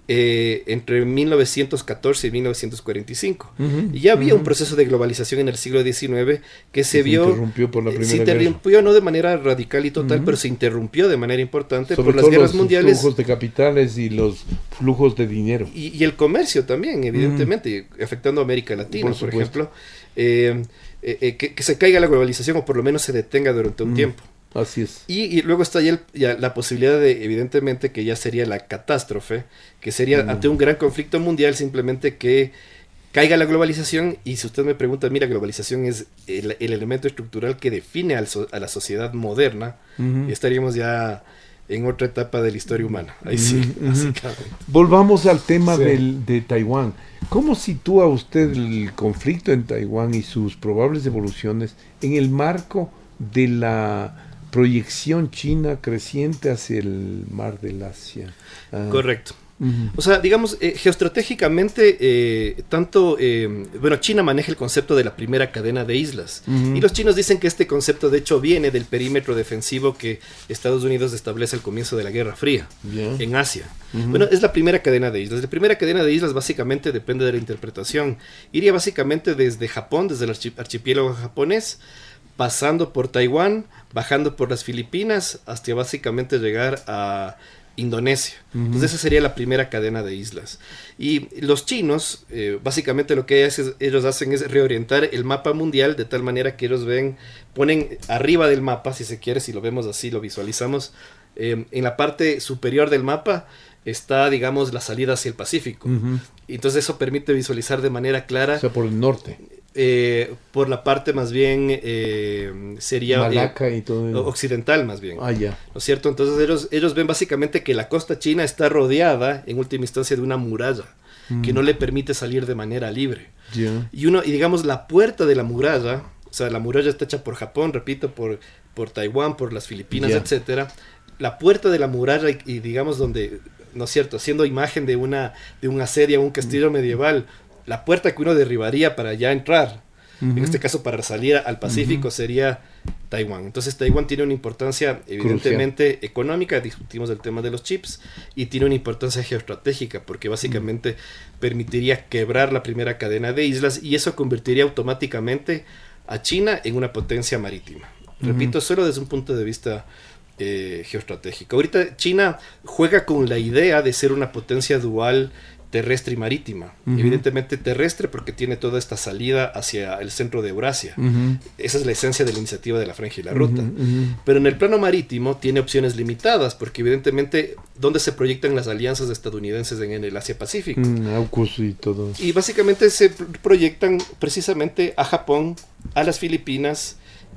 eh, entre mil novecientos catorce y mil novecientos cuarenta y cinco. Uh-huh, y ya había uh-huh. un proceso de globalización en el siglo diecinueve que se, se vio... Se interrumpió por la Primera Se interrumpió guerra. no de manera radical y total, uh-huh. pero se interrumpió de manera importante Sobre por las guerras los mundiales. Los flujos de capitales y los flujos de dinero. Y, y el comercio también, evidentemente, uh-huh. afectando a América Latina, por, por ejemplo. Eh, eh, eh, que, que se caiga la globalización o por lo menos se detenga durante un uh-huh. tiempo. Así es. Y, y luego está ya, el, ya la posibilidad de, evidentemente, que ya sería la catástrofe, que sería mm. ante un gran conflicto mundial simplemente que caiga la globalización. Y si usted me pregunta, mira, globalización es el, el elemento estructural que define al so, a la sociedad moderna, mm-hmm. estaríamos ya en otra etapa de la historia humana. Ahí mm-hmm. sí, básicamente. Volvamos al tema sí. del, de Taiwán. ¿Cómo sitúa usted el conflicto en Taiwán y sus probables evoluciones en el marco de la proyección china creciente hacia el mar del Asia? Ah. Correcto. Uh-huh. O sea, digamos, eh, geoestratégicamente, eh, tanto, eh, bueno, China maneja el concepto de la primera cadena de islas. Uh-huh. Y los chinos dicen que este concepto, de hecho, viene del perímetro defensivo que Estados Unidos establece al comienzo de la Guerra Fría, yeah. en Asia. Uh-huh. Bueno, es la primera cadena de islas. La primera cadena de islas básicamente depende de la interpretación. Iría básicamente desde Japón, desde el archi- archipiélago japonés, pasando por Taiwán, bajando por las Filipinas, hasta básicamente llegar a Indonesia. Uh-huh. Entonces esa sería la primera cadena de islas. Y los chinos, eh, básicamente lo que es, ellos hacen es reorientar el mapa mundial de tal manera que ellos ven, ponen arriba del mapa, si se quiere, si lo vemos así, lo visualizamos, eh, en la parte superior del mapa está, digamos, la salida hacia el Pacífico. Uh-huh. Entonces eso permite visualizar de manera clara. O sea, por el norte. Eh, por la parte más bien eh, sería Malaca eh, y todo eso. Occidental más bien, ah, ya. ¿no es cierto? Entonces ellos, ellos ven básicamente que la costa china está rodeada en última instancia de una muralla mm. que no le permite salir de manera libre, yeah. y uno y digamos la puerta de la muralla, o sea, la muralla está hecha por Japón, repito, por, por Taiwán, por las Filipinas, yeah. etcétera. La puerta de la muralla y, y digamos donde, ¿no es cierto?, haciendo imagen de una de un asedio, un castillo mm. medieval, la puerta que uno derribaría para ya entrar, uh-huh. en este caso para salir al Pacífico, uh-huh. sería Taiwán. Entonces Taiwán tiene una importancia evidentemente crucial. Económica, discutimos el tema de los chips, y tiene una importancia geoestratégica, porque básicamente uh-huh. permitiría quebrar la primera cadena de islas, y eso convertiría automáticamente a China en una potencia marítima. Uh-huh. Repito, solo desde un punto de vista eh, geoestratégico. Ahorita China juega con la idea de ser una potencia dual terrestre y marítima. Uh-huh. Evidentemente terrestre porque tiene toda esta salida hacia el centro de Eurasia. Uh-huh. Esa es la esencia de la iniciativa de la Franja y la Ruta. Uh-huh. Uh-huh. Pero en el plano marítimo tiene opciones limitadas porque evidentemente ¿dónde se proyectan las alianzas estadounidenses en, en el Asia-Pacífico? Uh-huh. AUKUS y todo. Y básicamente se proyectan precisamente a Japón, a las Filipinas,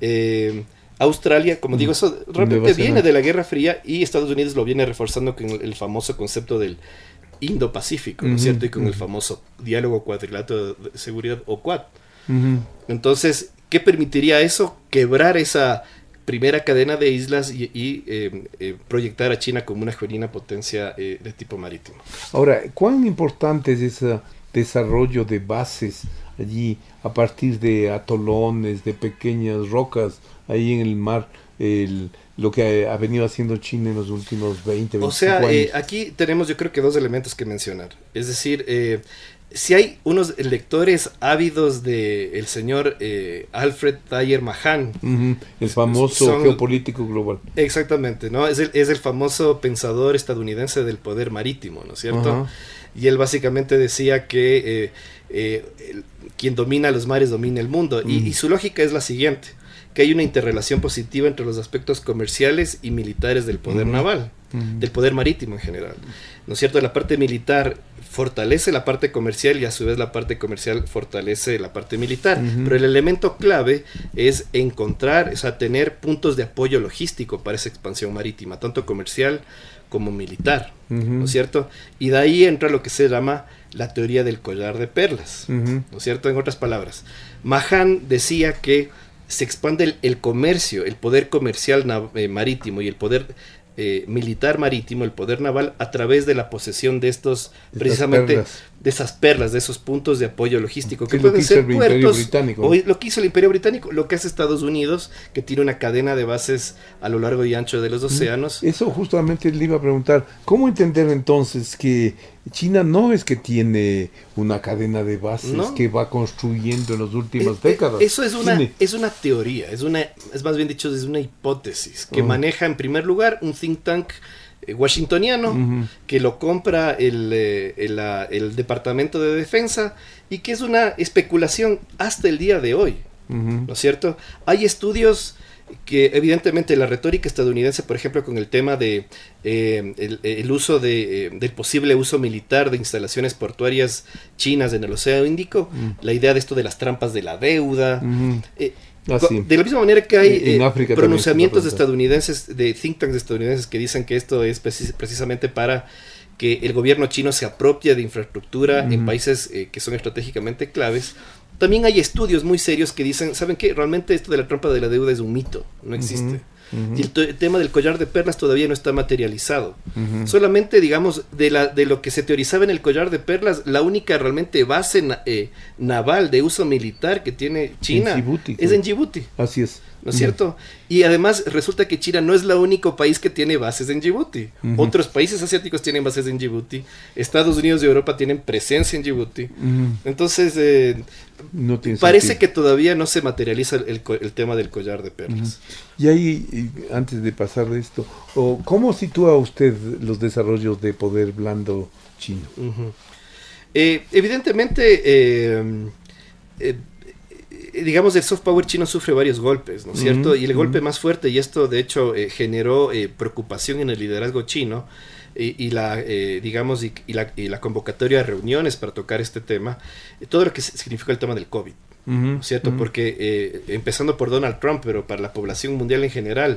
eh, Australia, como digo, eso realmente viene de la Guerra Fría, y Estados Unidos lo viene reforzando con el, el famoso concepto del Indo-Pacífico, ¿no es uh-huh, cierto? Y con uh-huh. el famoso diálogo cuadrilátero de seguridad o Quad. Uh-huh. Entonces, ¿qué permitiría eso? Quebrar esa primera cadena de islas y, y eh, eh, proyectar a China como una genuina potencia eh, de tipo marítimo. Ahora, ¿cuán importante es ese desarrollo de bases allí a partir de atolones, de pequeñas rocas ahí en el mar? El lo que ha, ha venido haciendo China en los últimos veinte, veinticinco o sea, años. Eh, aquí tenemos yo creo que dos elementos que mencionar. Es decir, eh, si hay unos lectores ávidos de el señor eh, Alfred Thayer Mahan, uh-huh. el famoso son, geopolítico global. Exactamente, ¿no? Es el, es el famoso pensador estadounidense del poder marítimo, ¿no es cierto? Uh-huh. Y él básicamente decía que eh, eh, el, quien domina los mares domina el mundo. Uh-huh. Y, y su lógica es la siguiente: que hay una interrelación positiva entre los aspectos comerciales y militares del poder uh-huh. naval, uh-huh. del poder marítimo en general, ¿no es cierto? La parte militar fortalece la parte comercial y a su vez la parte comercial fortalece la parte militar, uh-huh. pero el elemento clave es encontrar, o sea, tener puntos de apoyo logístico para esa expansión marítima, tanto comercial como militar, uh-huh. ¿no es cierto? Y de ahí entra lo que se llama la teoría del collar de perlas, uh-huh. ¿no es cierto? En otras palabras, Mahan decía que se expande el, el comercio, el poder comercial nav- eh, marítimo y el poder eh, militar marítimo, el poder naval, a través de la posesión de estos, precisamente, de esas perlas, de esos puntos de apoyo logístico, que es lo pueden que hizo ser el Imperio puertos, Británico. o lo que hizo el Imperio Británico, lo que hace Estados Unidos, que tiene una cadena de bases a lo largo y ancho de los océanos. Eso justamente le iba a preguntar, ¿cómo entender entonces que China no es que tiene una cadena de bases ¿No? que va construyendo en las últimas Eh, décadas? eh, Eso es una, Tiene- es una teoría, es una, es más bien dicho, es una hipótesis que Oh. maneja en primer lugar un think tank eh, washingtoniano, Ujú. que lo compra el, eh, el, ah, el Departamento de Defensa, y que es una especulación hasta el día de hoy, Ujú. ¿no es cierto? Hay estudios que evidentemente la retórica estadounidense, por ejemplo, con el tema de eh, el, el uso de, eh, del posible uso militar de instalaciones portuarias chinas en el Océano Índico, Mm. la idea de esto de las trampas de la deuda, Ujú. eh, Ah, co- sí. de la misma manera que hay En eh, África también pronunciamientos se está estadounidenses, de think tanks estadounidenses, que dicen que esto es precis- precisamente para que el gobierno chino se apropie de infraestructura en Ujú. países eh, que son estratégicamente claves. También hay estudios muy serios que dicen, ¿saben qué? Realmente esto de la trampa de la deuda es un mito, no existe. Ujú. Y el, to- el tema del collar de perlas todavía no está materializado. Ujú. Solamente, digamos, de, la, de lo que se teorizaba en el collar de perlas, la única realmente base na- eh, naval de uso militar que tiene China En Djibouti, es sí. en Djibouti. Así es. ¿No es cierto? Y además resulta que China no es el único país que tiene bases en Djibouti. Ujú. Otros países asiáticos tienen bases en Djibouti. Estados Unidos y Europa tienen presencia en Djibouti. Ujú. Entonces, eh, No tiene parece sentido. que todavía no se materializa el, co- el tema del collar de perlas. Y ahí, y antes de pasar de esto, o ¿cómo sitúa usted los desarrollos de poder blando chino? Ujú. Eh, evidentemente, eh, eh, eh, digamos, el soft power chino sufre varios golpes, ¿no es cierto? Ujú, Y el golpe ujú. más fuerte, y esto de hecho eh, generó eh, preocupación en el liderazgo chino, y, y la, eh, digamos, y, y la, y la convocatoria de reuniones para tocar este tema, eh, todo lo que significó el tema del COVID. ¿No es cierto? Ujú. Porque eh, empezando por Donald Trump, pero para la población mundial en general,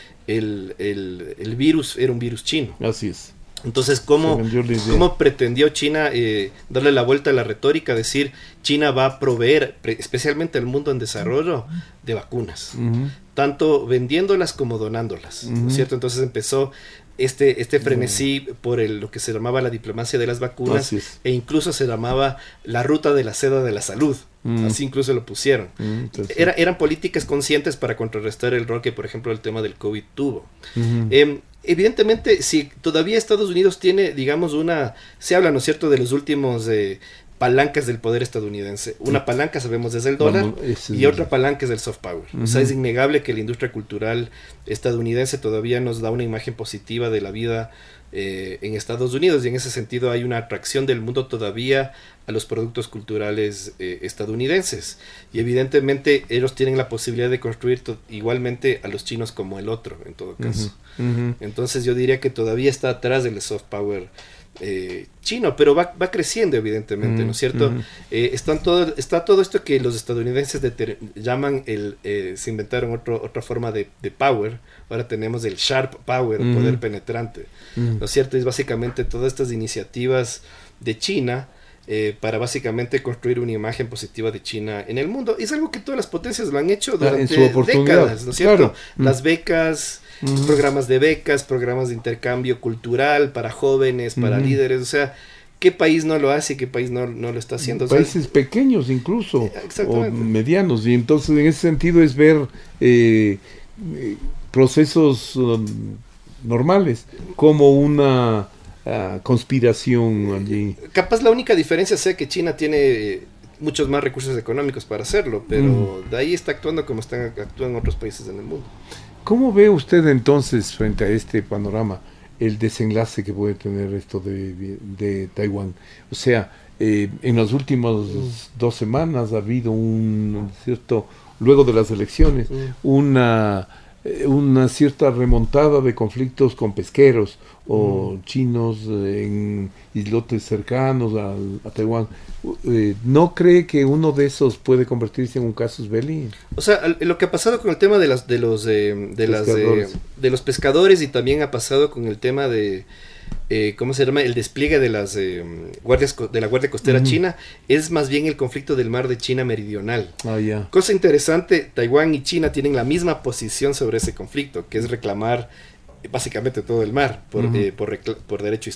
el, el, el virus era un virus chino. Así es. Entonces, ¿cómo, Se vendió la idea. ¿cómo pretendió China eh, darle la vuelta a la retórica? Decir, China va a proveer, pre- especialmente al mundo en desarrollo, de vacunas, Ujú. tanto vendiéndolas como donándolas, ¿no Ujú. es cierto? Entonces empezó este, este frenesí por el, lo que se llamaba la diplomacia de las vacunas, Así es. e incluso se llamaba la ruta de la seda de la salud, Mm. así incluso lo pusieron. Mm, entonces- Era, eran políticas conscientes para contrarrestar el rol que, por ejemplo, el tema del COVID tuvo. Ujú. Eh, evidentemente, si todavía Estados Unidos tiene, digamos, una... Se habla, ¿no es cierto?, de los últimos eh, palancas del poder estadounidense. Una palanca, sabemos, es el dólar, Vamos, ese y es- otra palanca es el soft power. O sea, Ujú. es innegable que la industria cultural estadounidense todavía nos da una imagen positiva de la vida eh, en Estados Unidos, y en ese sentido hay una atracción del mundo todavía a los productos culturales eh, estadounidenses, y evidentemente ellos tienen la posibilidad de construir to- igualmente a los chinos como el otro, en todo caso. Ujú. Ujú. Entonces yo diría que todavía está atrás del soft power eh, chino, pero va, va creciendo evidentemente, ¿no es cierto? Ujú. Eh, están todo, está todo esto que los estadounidenses deter- llaman, el eh, se inventaron otro, otra forma de, de power. Ahora tenemos el sharp power, Ujú. poder penetrante, Ujú. ¿no es cierto? Es básicamente todas estas iniciativas de China eh, para básicamente construir una imagen positiva de China en el mundo. Es algo que todas las potencias lo han hecho Ah, en durante su oportunidad, décadas, ¿no es cierto? claro. Las becas, Ujú. programas de becas, programas de intercambio cultural para jóvenes, para Ujú. líderes, o sea, ¿qué país no lo hace y qué país no, no lo está haciendo? O sea, Países pequeños incluso, Eh, exactamente. o medianos, y entonces en ese sentido es ver eh, eh, procesos um, normales como una ah, conspiración allí. capaz la única diferencia sea que China tiene eh, muchos más recursos económicos para hacerlo, pero de ahí está actuando como están actúan otros países en el mundo. ¿Cómo ve usted entonces frente a este panorama el desenlace que puede tener esto de, de Taiwán? O sea, eh, en las últimas Mm. dos semanas ha habido un cierto, luego de las elecciones, Mm. una, eh, una cierta remontada de conflictos con pesqueros o Mm. chinos en islotes cercanos a, a Taiwán. Eh, ¿No cree que uno de esos puede convertirse en un casus belli? O sea, al- lo que ha pasado con el tema de las de los eh, de las eh, Pescadores. de los pescadores, y también ha pasado con el tema de eh, ¿cómo se llama? El despliegue de las eh, guardias co- de la Guardia Costera Ujú. China, es más bien el conflicto del mar de China Meridional. Ah, ya. Cosa interesante, Taiwán y China tienen la misma posición sobre ese conflicto, que es reclamar eh, básicamente todo el mar por, Ujú. eh, por, recla- por derecho histórico.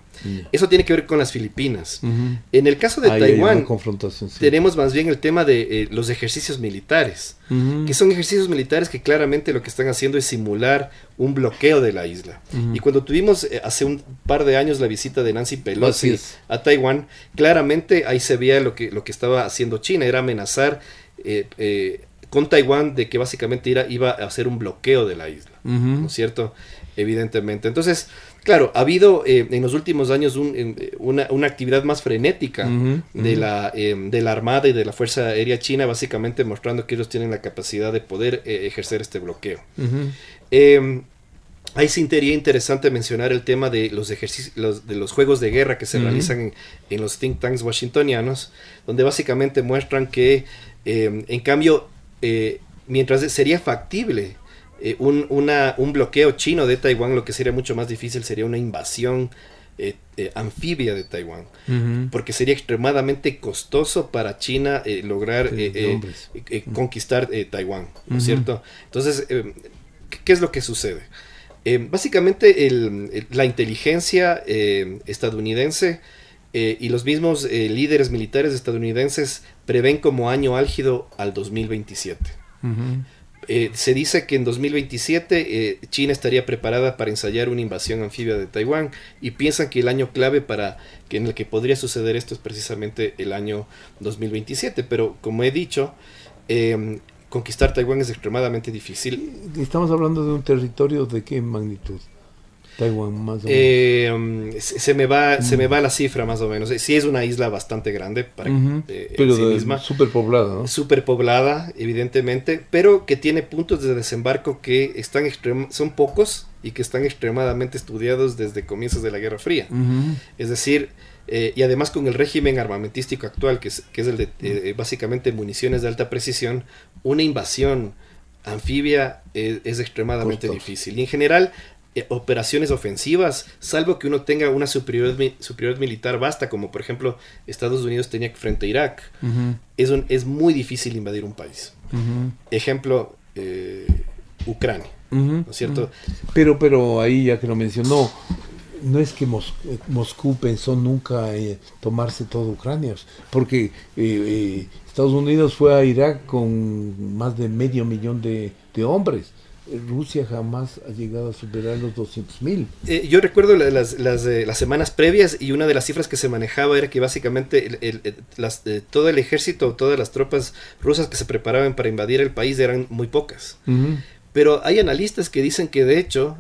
Mm. Eso tiene que ver con las Filipinas. Uh-huh. En el caso de Ahí Taiwán, sí. tenemos más bien el tema de eh, los ejercicios militares, uh-huh. que son ejercicios militares que claramente lo que están haciendo es simular un bloqueo de la isla. Uh-huh. Y cuando tuvimos eh, hace un par de años la visita de Nancy Pelosi a Taiwán, claramente ahí se veía lo que, lo que estaba haciendo China, era amenazar eh, eh, con Taiwán de que básicamente iba, iba a hacer un bloqueo de la isla, uh-huh. ¿no es cierto? Evidentemente. Entonces, claro, ha habido eh, en los últimos años un, eh, una, una actividad más frenética uh-huh, de, uh-huh. La, eh, de la Armada y de la Fuerza Aérea China, básicamente mostrando que ellos tienen la capacidad de poder eh, ejercer este bloqueo. Uh-huh. Eh, ahí sí sería interesante mencionar el tema de los ejercicios, los, de los juegos de guerra que se uh-huh. realizan en, en los think tanks washingtonianos, donde básicamente muestran que, eh, en cambio, eh, mientras sería factible Eh, un, una, un bloqueo chino de Taiwán, lo que sería mucho más difícil sería una invasión eh, eh, anfibia de Taiwán, uh-huh. porque sería extremadamente costoso para China eh, lograr sí, eh, eh, eh, uh-huh. conquistar eh, Taiwán, ¿no es uh-huh. cierto? Entonces, eh, ¿qué es lo que sucede? Eh, básicamente el, el, la inteligencia eh, estadounidense eh, y los mismos eh, líderes militares estadounidenses prevén como año álgido al dos mil veintisiete. Uh-huh. Eh, se dice que en dos mil veintisiete eh, China estaría preparada para ensayar una invasión anfibia de Taiwán, y piensan que el año clave para que en el que podría suceder esto es precisamente el año dos mil veintisiete, pero como he dicho, eh, conquistar Taiwán es extremadamente difícil. Estamos hablando de un territorio de qué magnitud. Taiwán, más o menos. Eh, um, se, se me va, mm. se me va la cifra más o menos. Sí es una isla bastante grande para uh-huh. eh, pero en sí misma. Superpoblada, ¿no? Superpoblada, evidentemente, pero que tiene puntos de desembarco que están extrem- son pocos y que están extremadamente estudiados desde comienzos de la Guerra Fría. Uh-huh. Es decir, eh, y además con el régimen armamentístico actual, que es, que es el de eh, básicamente municiones de alta precisión, una invasión anfibia eh, es extremadamente Costoso. difícil. Y en general, Eh, operaciones ofensivas, salvo que uno tenga una superioridad, mi, superioridad militar vasta, como por ejemplo Estados Unidos tenía frente a Irak, uh-huh. es, un, es muy difícil invadir un país. Uh-huh. Ejemplo, eh, Ucrania, uh-huh. ¿no es cierto? Uh-huh. Pero, pero ahí ya que lo mencionó, no es que Mos- Moscú pensó nunca eh, tomarse toda Ucrania, porque eh, eh, Estados Unidos fue a Irak con más de medio millón de, de hombres. Rusia jamás ha llegado a superar los doscientos mil. Eh, yo recuerdo la, las, las, eh, las semanas previas, y una de las cifras que se manejaba era que básicamente el, el, el, las, eh, todo el ejército, todas las tropas rusas que se preparaban para invadir el país eran muy pocas. Uh-huh. Pero hay analistas que dicen que de hecho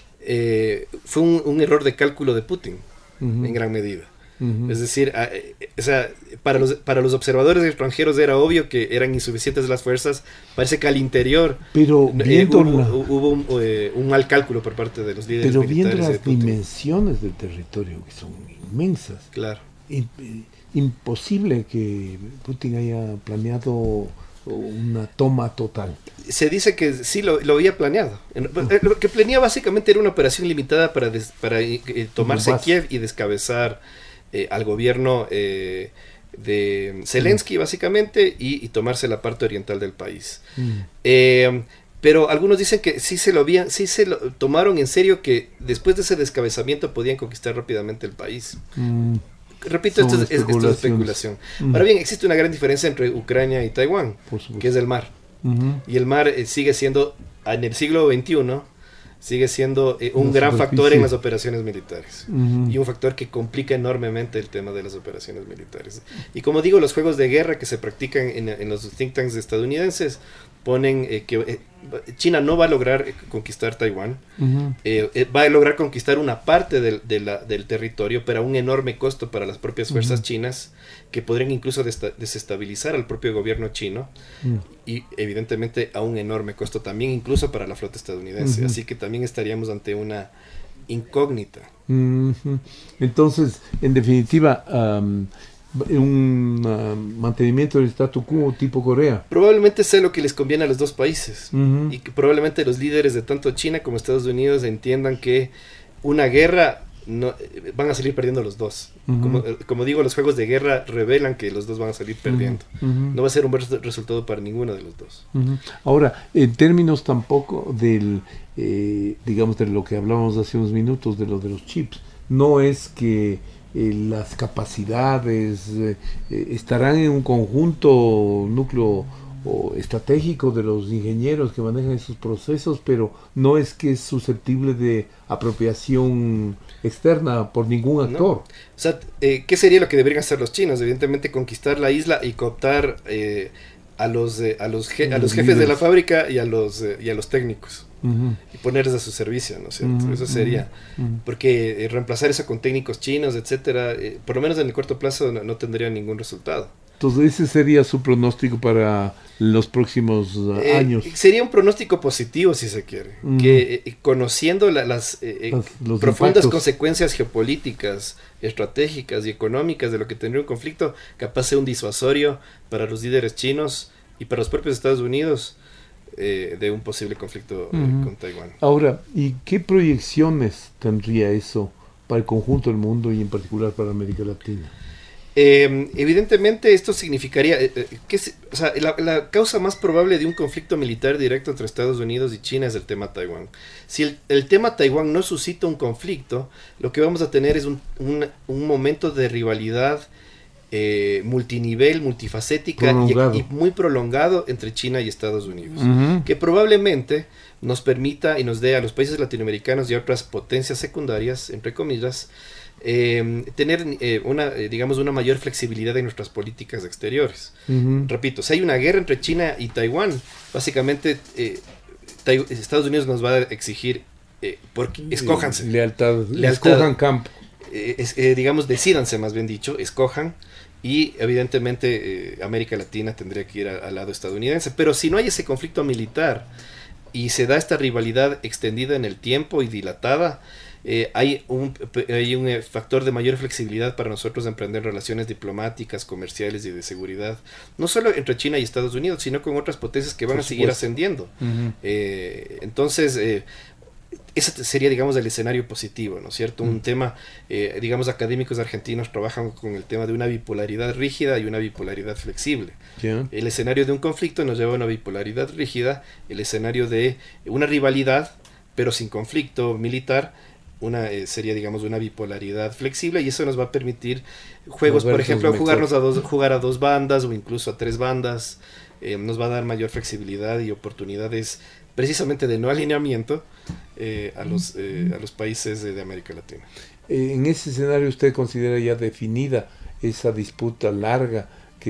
eh, fue un, un error de cálculo de Putin, uh-huh. en gran medida. Uh-huh. Es decir, a, eh, o sea, para los para los observadores extranjeros era obvio que eran insuficientes las fuerzas. Parece que al interior pero eh, hubo, la, hubo un, eh, un mal cálculo por parte de los líderes pero militares. Pero viendo las de dimensiones del territorio, que son inmensas, claro, in, imposible que Putin haya planeado una toma total. Se dice que sí lo, lo había planeado. Lo que planeaba básicamente era una operación limitada para, des, para eh, tomarse Kiev y descabezar eh, al gobierno eh, de Zelensky, básicamente, y, y tomarse la parte oriental del país. Mm. Eh, pero algunos dicen que sí se lo habían, sí se lo tomaron en serio, que después de ese descabezamiento podían conquistar rápidamente el país. Mm. Repito, esto es, esto es especulación. Mm. Ahora bien, existe una gran diferencia entre Ucrania y Taiwán, que es el mar. Uh-huh. Y el mar eh, sigue siendo, en el siglo veintiuno, sigue siendo eh, un gran factor en las operaciones militares. Uh-huh. Y un factor que complica enormemente el tema de las operaciones militares. Y como digo, los juegos de guerra que se practican en, en los think tanks estadounidenses ponen eh, que eh, China no va a lograr eh, conquistar Taiwán, uh-huh. eh, eh, va a lograr conquistar una parte del, de la, del territorio, pero a un enorme costo para las propias fuerzas uh-huh. chinas, que podrían incluso desta- desestabilizar al propio gobierno chino, uh-huh. y evidentemente a un enorme costo también incluso para la flota estadounidense. Uh-huh. Así que también estaríamos ante una incógnita. Uh-huh. Entonces, en definitiva, um, un uh, mantenimiento del statu quo tipo Corea. Probablemente sea lo que les conviene a los dos países, uh-huh. y que probablemente los líderes de tanto China como Estados Unidos entiendan que una guerra no, van a salir perdiendo los dos. Uh-huh. Como, como digo, los juegos de guerra revelan que los dos van a salir perdiendo. Uh-huh. No va a ser un buen resultado para ninguno de los dos. Uh-huh. Ahora, en términos tampoco del, eh, digamos, de lo que hablábamos hace unos minutos, de lo de los chips, no es que eh, las capacidades eh, eh, estarán en un conjunto núcleo o estratégico de los ingenieros que manejan esos procesos, pero no es que es susceptible de apropiación externa por ningún actor. No. O sea, eh, ¿qué sería lo que deberían hacer los chinos? Evidentemente conquistar la isla y cooptar eh, a los eh, a los, je- a los jefes de la fábrica y a los eh, y a los técnicos. Uh-huh. Y ponerles a su servicio, ¿no es cierto? Uh-huh. Eso sería, uh-huh. porque eh, reemplazar eso con técnicos chinos, etcétera, eh, por lo menos en el corto plazo no, no tendría ningún resultado. Entonces ese sería su pronóstico para los próximos uh, eh, años. Sería un pronóstico positivo, si se quiere, uh-huh. que eh, conociendo la, las eh, los, los profundas impactos. Consecuencias geopolíticas, estratégicas y económicas de lo que tendría un conflicto, capaz sea un disuasorio para los líderes chinos y para los propios Estados Unidos eh, de un posible conflicto uh-huh. eh, con Taiwán. Ahora, ¿y qué proyecciones tendría eso para el conjunto del mundo y en particular para América Latina? Eh, evidentemente esto significaría eh, que o sea, la, la causa más probable de un conflicto militar directo entre Estados Unidos y China es el tema Taiwán. Si el, el tema Taiwán no suscita un conflicto, lo que vamos a tener es un, un, un momento de rivalidad eh, multinivel, multifacética y, y muy prolongado entre China y Estados Unidos, uh-huh. que probablemente nos permita y nos dé a los países latinoamericanos y a otras potencias secundarias, entre comillas, Eh, tener eh, una eh, digamos una mayor flexibilidad en nuestras políticas exteriores. Uh-huh. Repito, si hay una guerra entre China y Taiwán, básicamente eh, Tai- Estados Unidos nos va a exigir eh, porque escójanse lealtad, lealtad escojan campo, eh, es, eh, digamos decídanse, más bien dicho, escojan, y evidentemente eh, América Latina tendría que ir a, al lado estadounidense. Pero si no hay ese conflicto militar y se da esta rivalidad extendida en el tiempo y dilatada, Eh, hay un, hay un factor de mayor flexibilidad para nosotros de emprender relaciones diplomáticas, comerciales y de seguridad, no solo entre China y Estados Unidos, sino con otras potencias que van Por a seguir supuesto. ascendiendo. Uh-huh. Eh, entonces, eh, ese sería, digamos, el escenario positivo, ¿no es cierto? Uh-huh. Un tema, eh, digamos, académicos argentinos trabajan con el tema de una bipolaridad rígida y una bipolaridad flexible. Yeah. El escenario de un conflicto nos lleva a una bipolaridad rígida, el escenario de una rivalidad, pero sin conflicto militar, una eh, sería, digamos, una bipolaridad flexible, y eso nos va a permitir juegos, por ejemplo, jugarnos a dos, jugar a dos bandas o incluso a tres bandas. Eh, nos va a dar mayor flexibilidad y oportunidades precisamente de no alineamiento eh, a los eh, a los países de, de América Latina. Eh, en ese escenario, ¿usted considera ya definida esa disputa larga que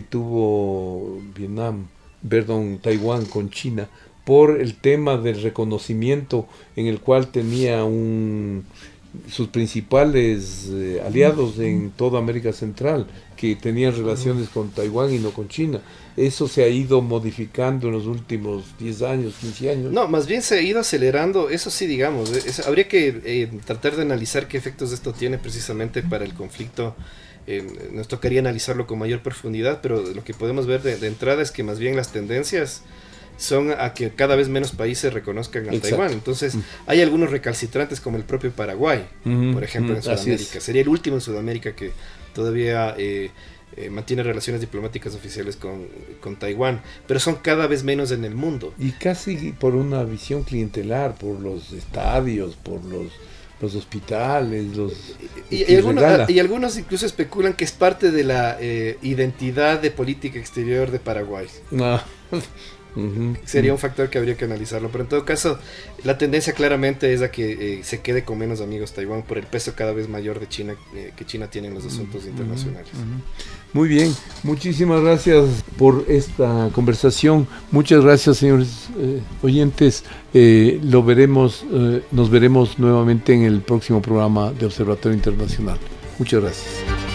tuvo Vietnam, perdón, Taiwán con China, por el tema del reconocimiento en el cual tenía un, sus principales eh, aliados en toda América Central, que tenían relaciones con Taiwán y no con China? ¿Eso se ha ido modificando en los últimos diez años, quince años? No, más bien se ha ido acelerando, eso sí, digamos. Es, habría que eh, tratar de analizar qué efectos esto tiene precisamente para el conflicto. Eh, nos tocaría analizarlo con mayor profundidad, pero lo que podemos ver de, de entrada es que más bien las tendencias son a que cada vez menos países reconozcan a Exacto. Taiwán. Entonces, mm. hay algunos recalcitrantes como el propio Paraguay, mm-hmm. por ejemplo, mm, en Sudamérica. Sería el último en Sudamérica que todavía eh, eh, mantiene relaciones diplomáticas oficiales con, con Taiwán, pero son cada vez menos en el mundo. Y casi por una visión clientelar, por los estadios, por los los hospitales, los y, y, algunos, y algunos incluso especulan que es parte de la eh, identidad de política exterior de Paraguay. No. Uh-huh. Sería un factor que habría que analizarlo, pero en todo caso la tendencia claramente es a que eh, se quede con menos amigos Taiwán por el peso cada vez mayor de China eh, que China tiene en los asuntos uh-huh. internacionales. Uh-huh. Muy bien, muchísimas gracias por esta conversación. Muchas gracias, señores eh, oyentes. Eh, lo veremos, eh, nos veremos nuevamente en el próximo programa de Observatorio Internacional. Muchas gracias.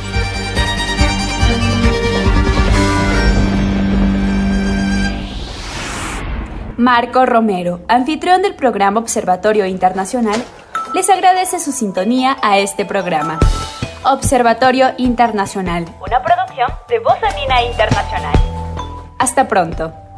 Marco Romero, anfitrión del programa Observatorio Internacional, les agradece su sintonía a este programa. Observatorio Internacional, una producción de Voz Andina Internacional. Hasta pronto.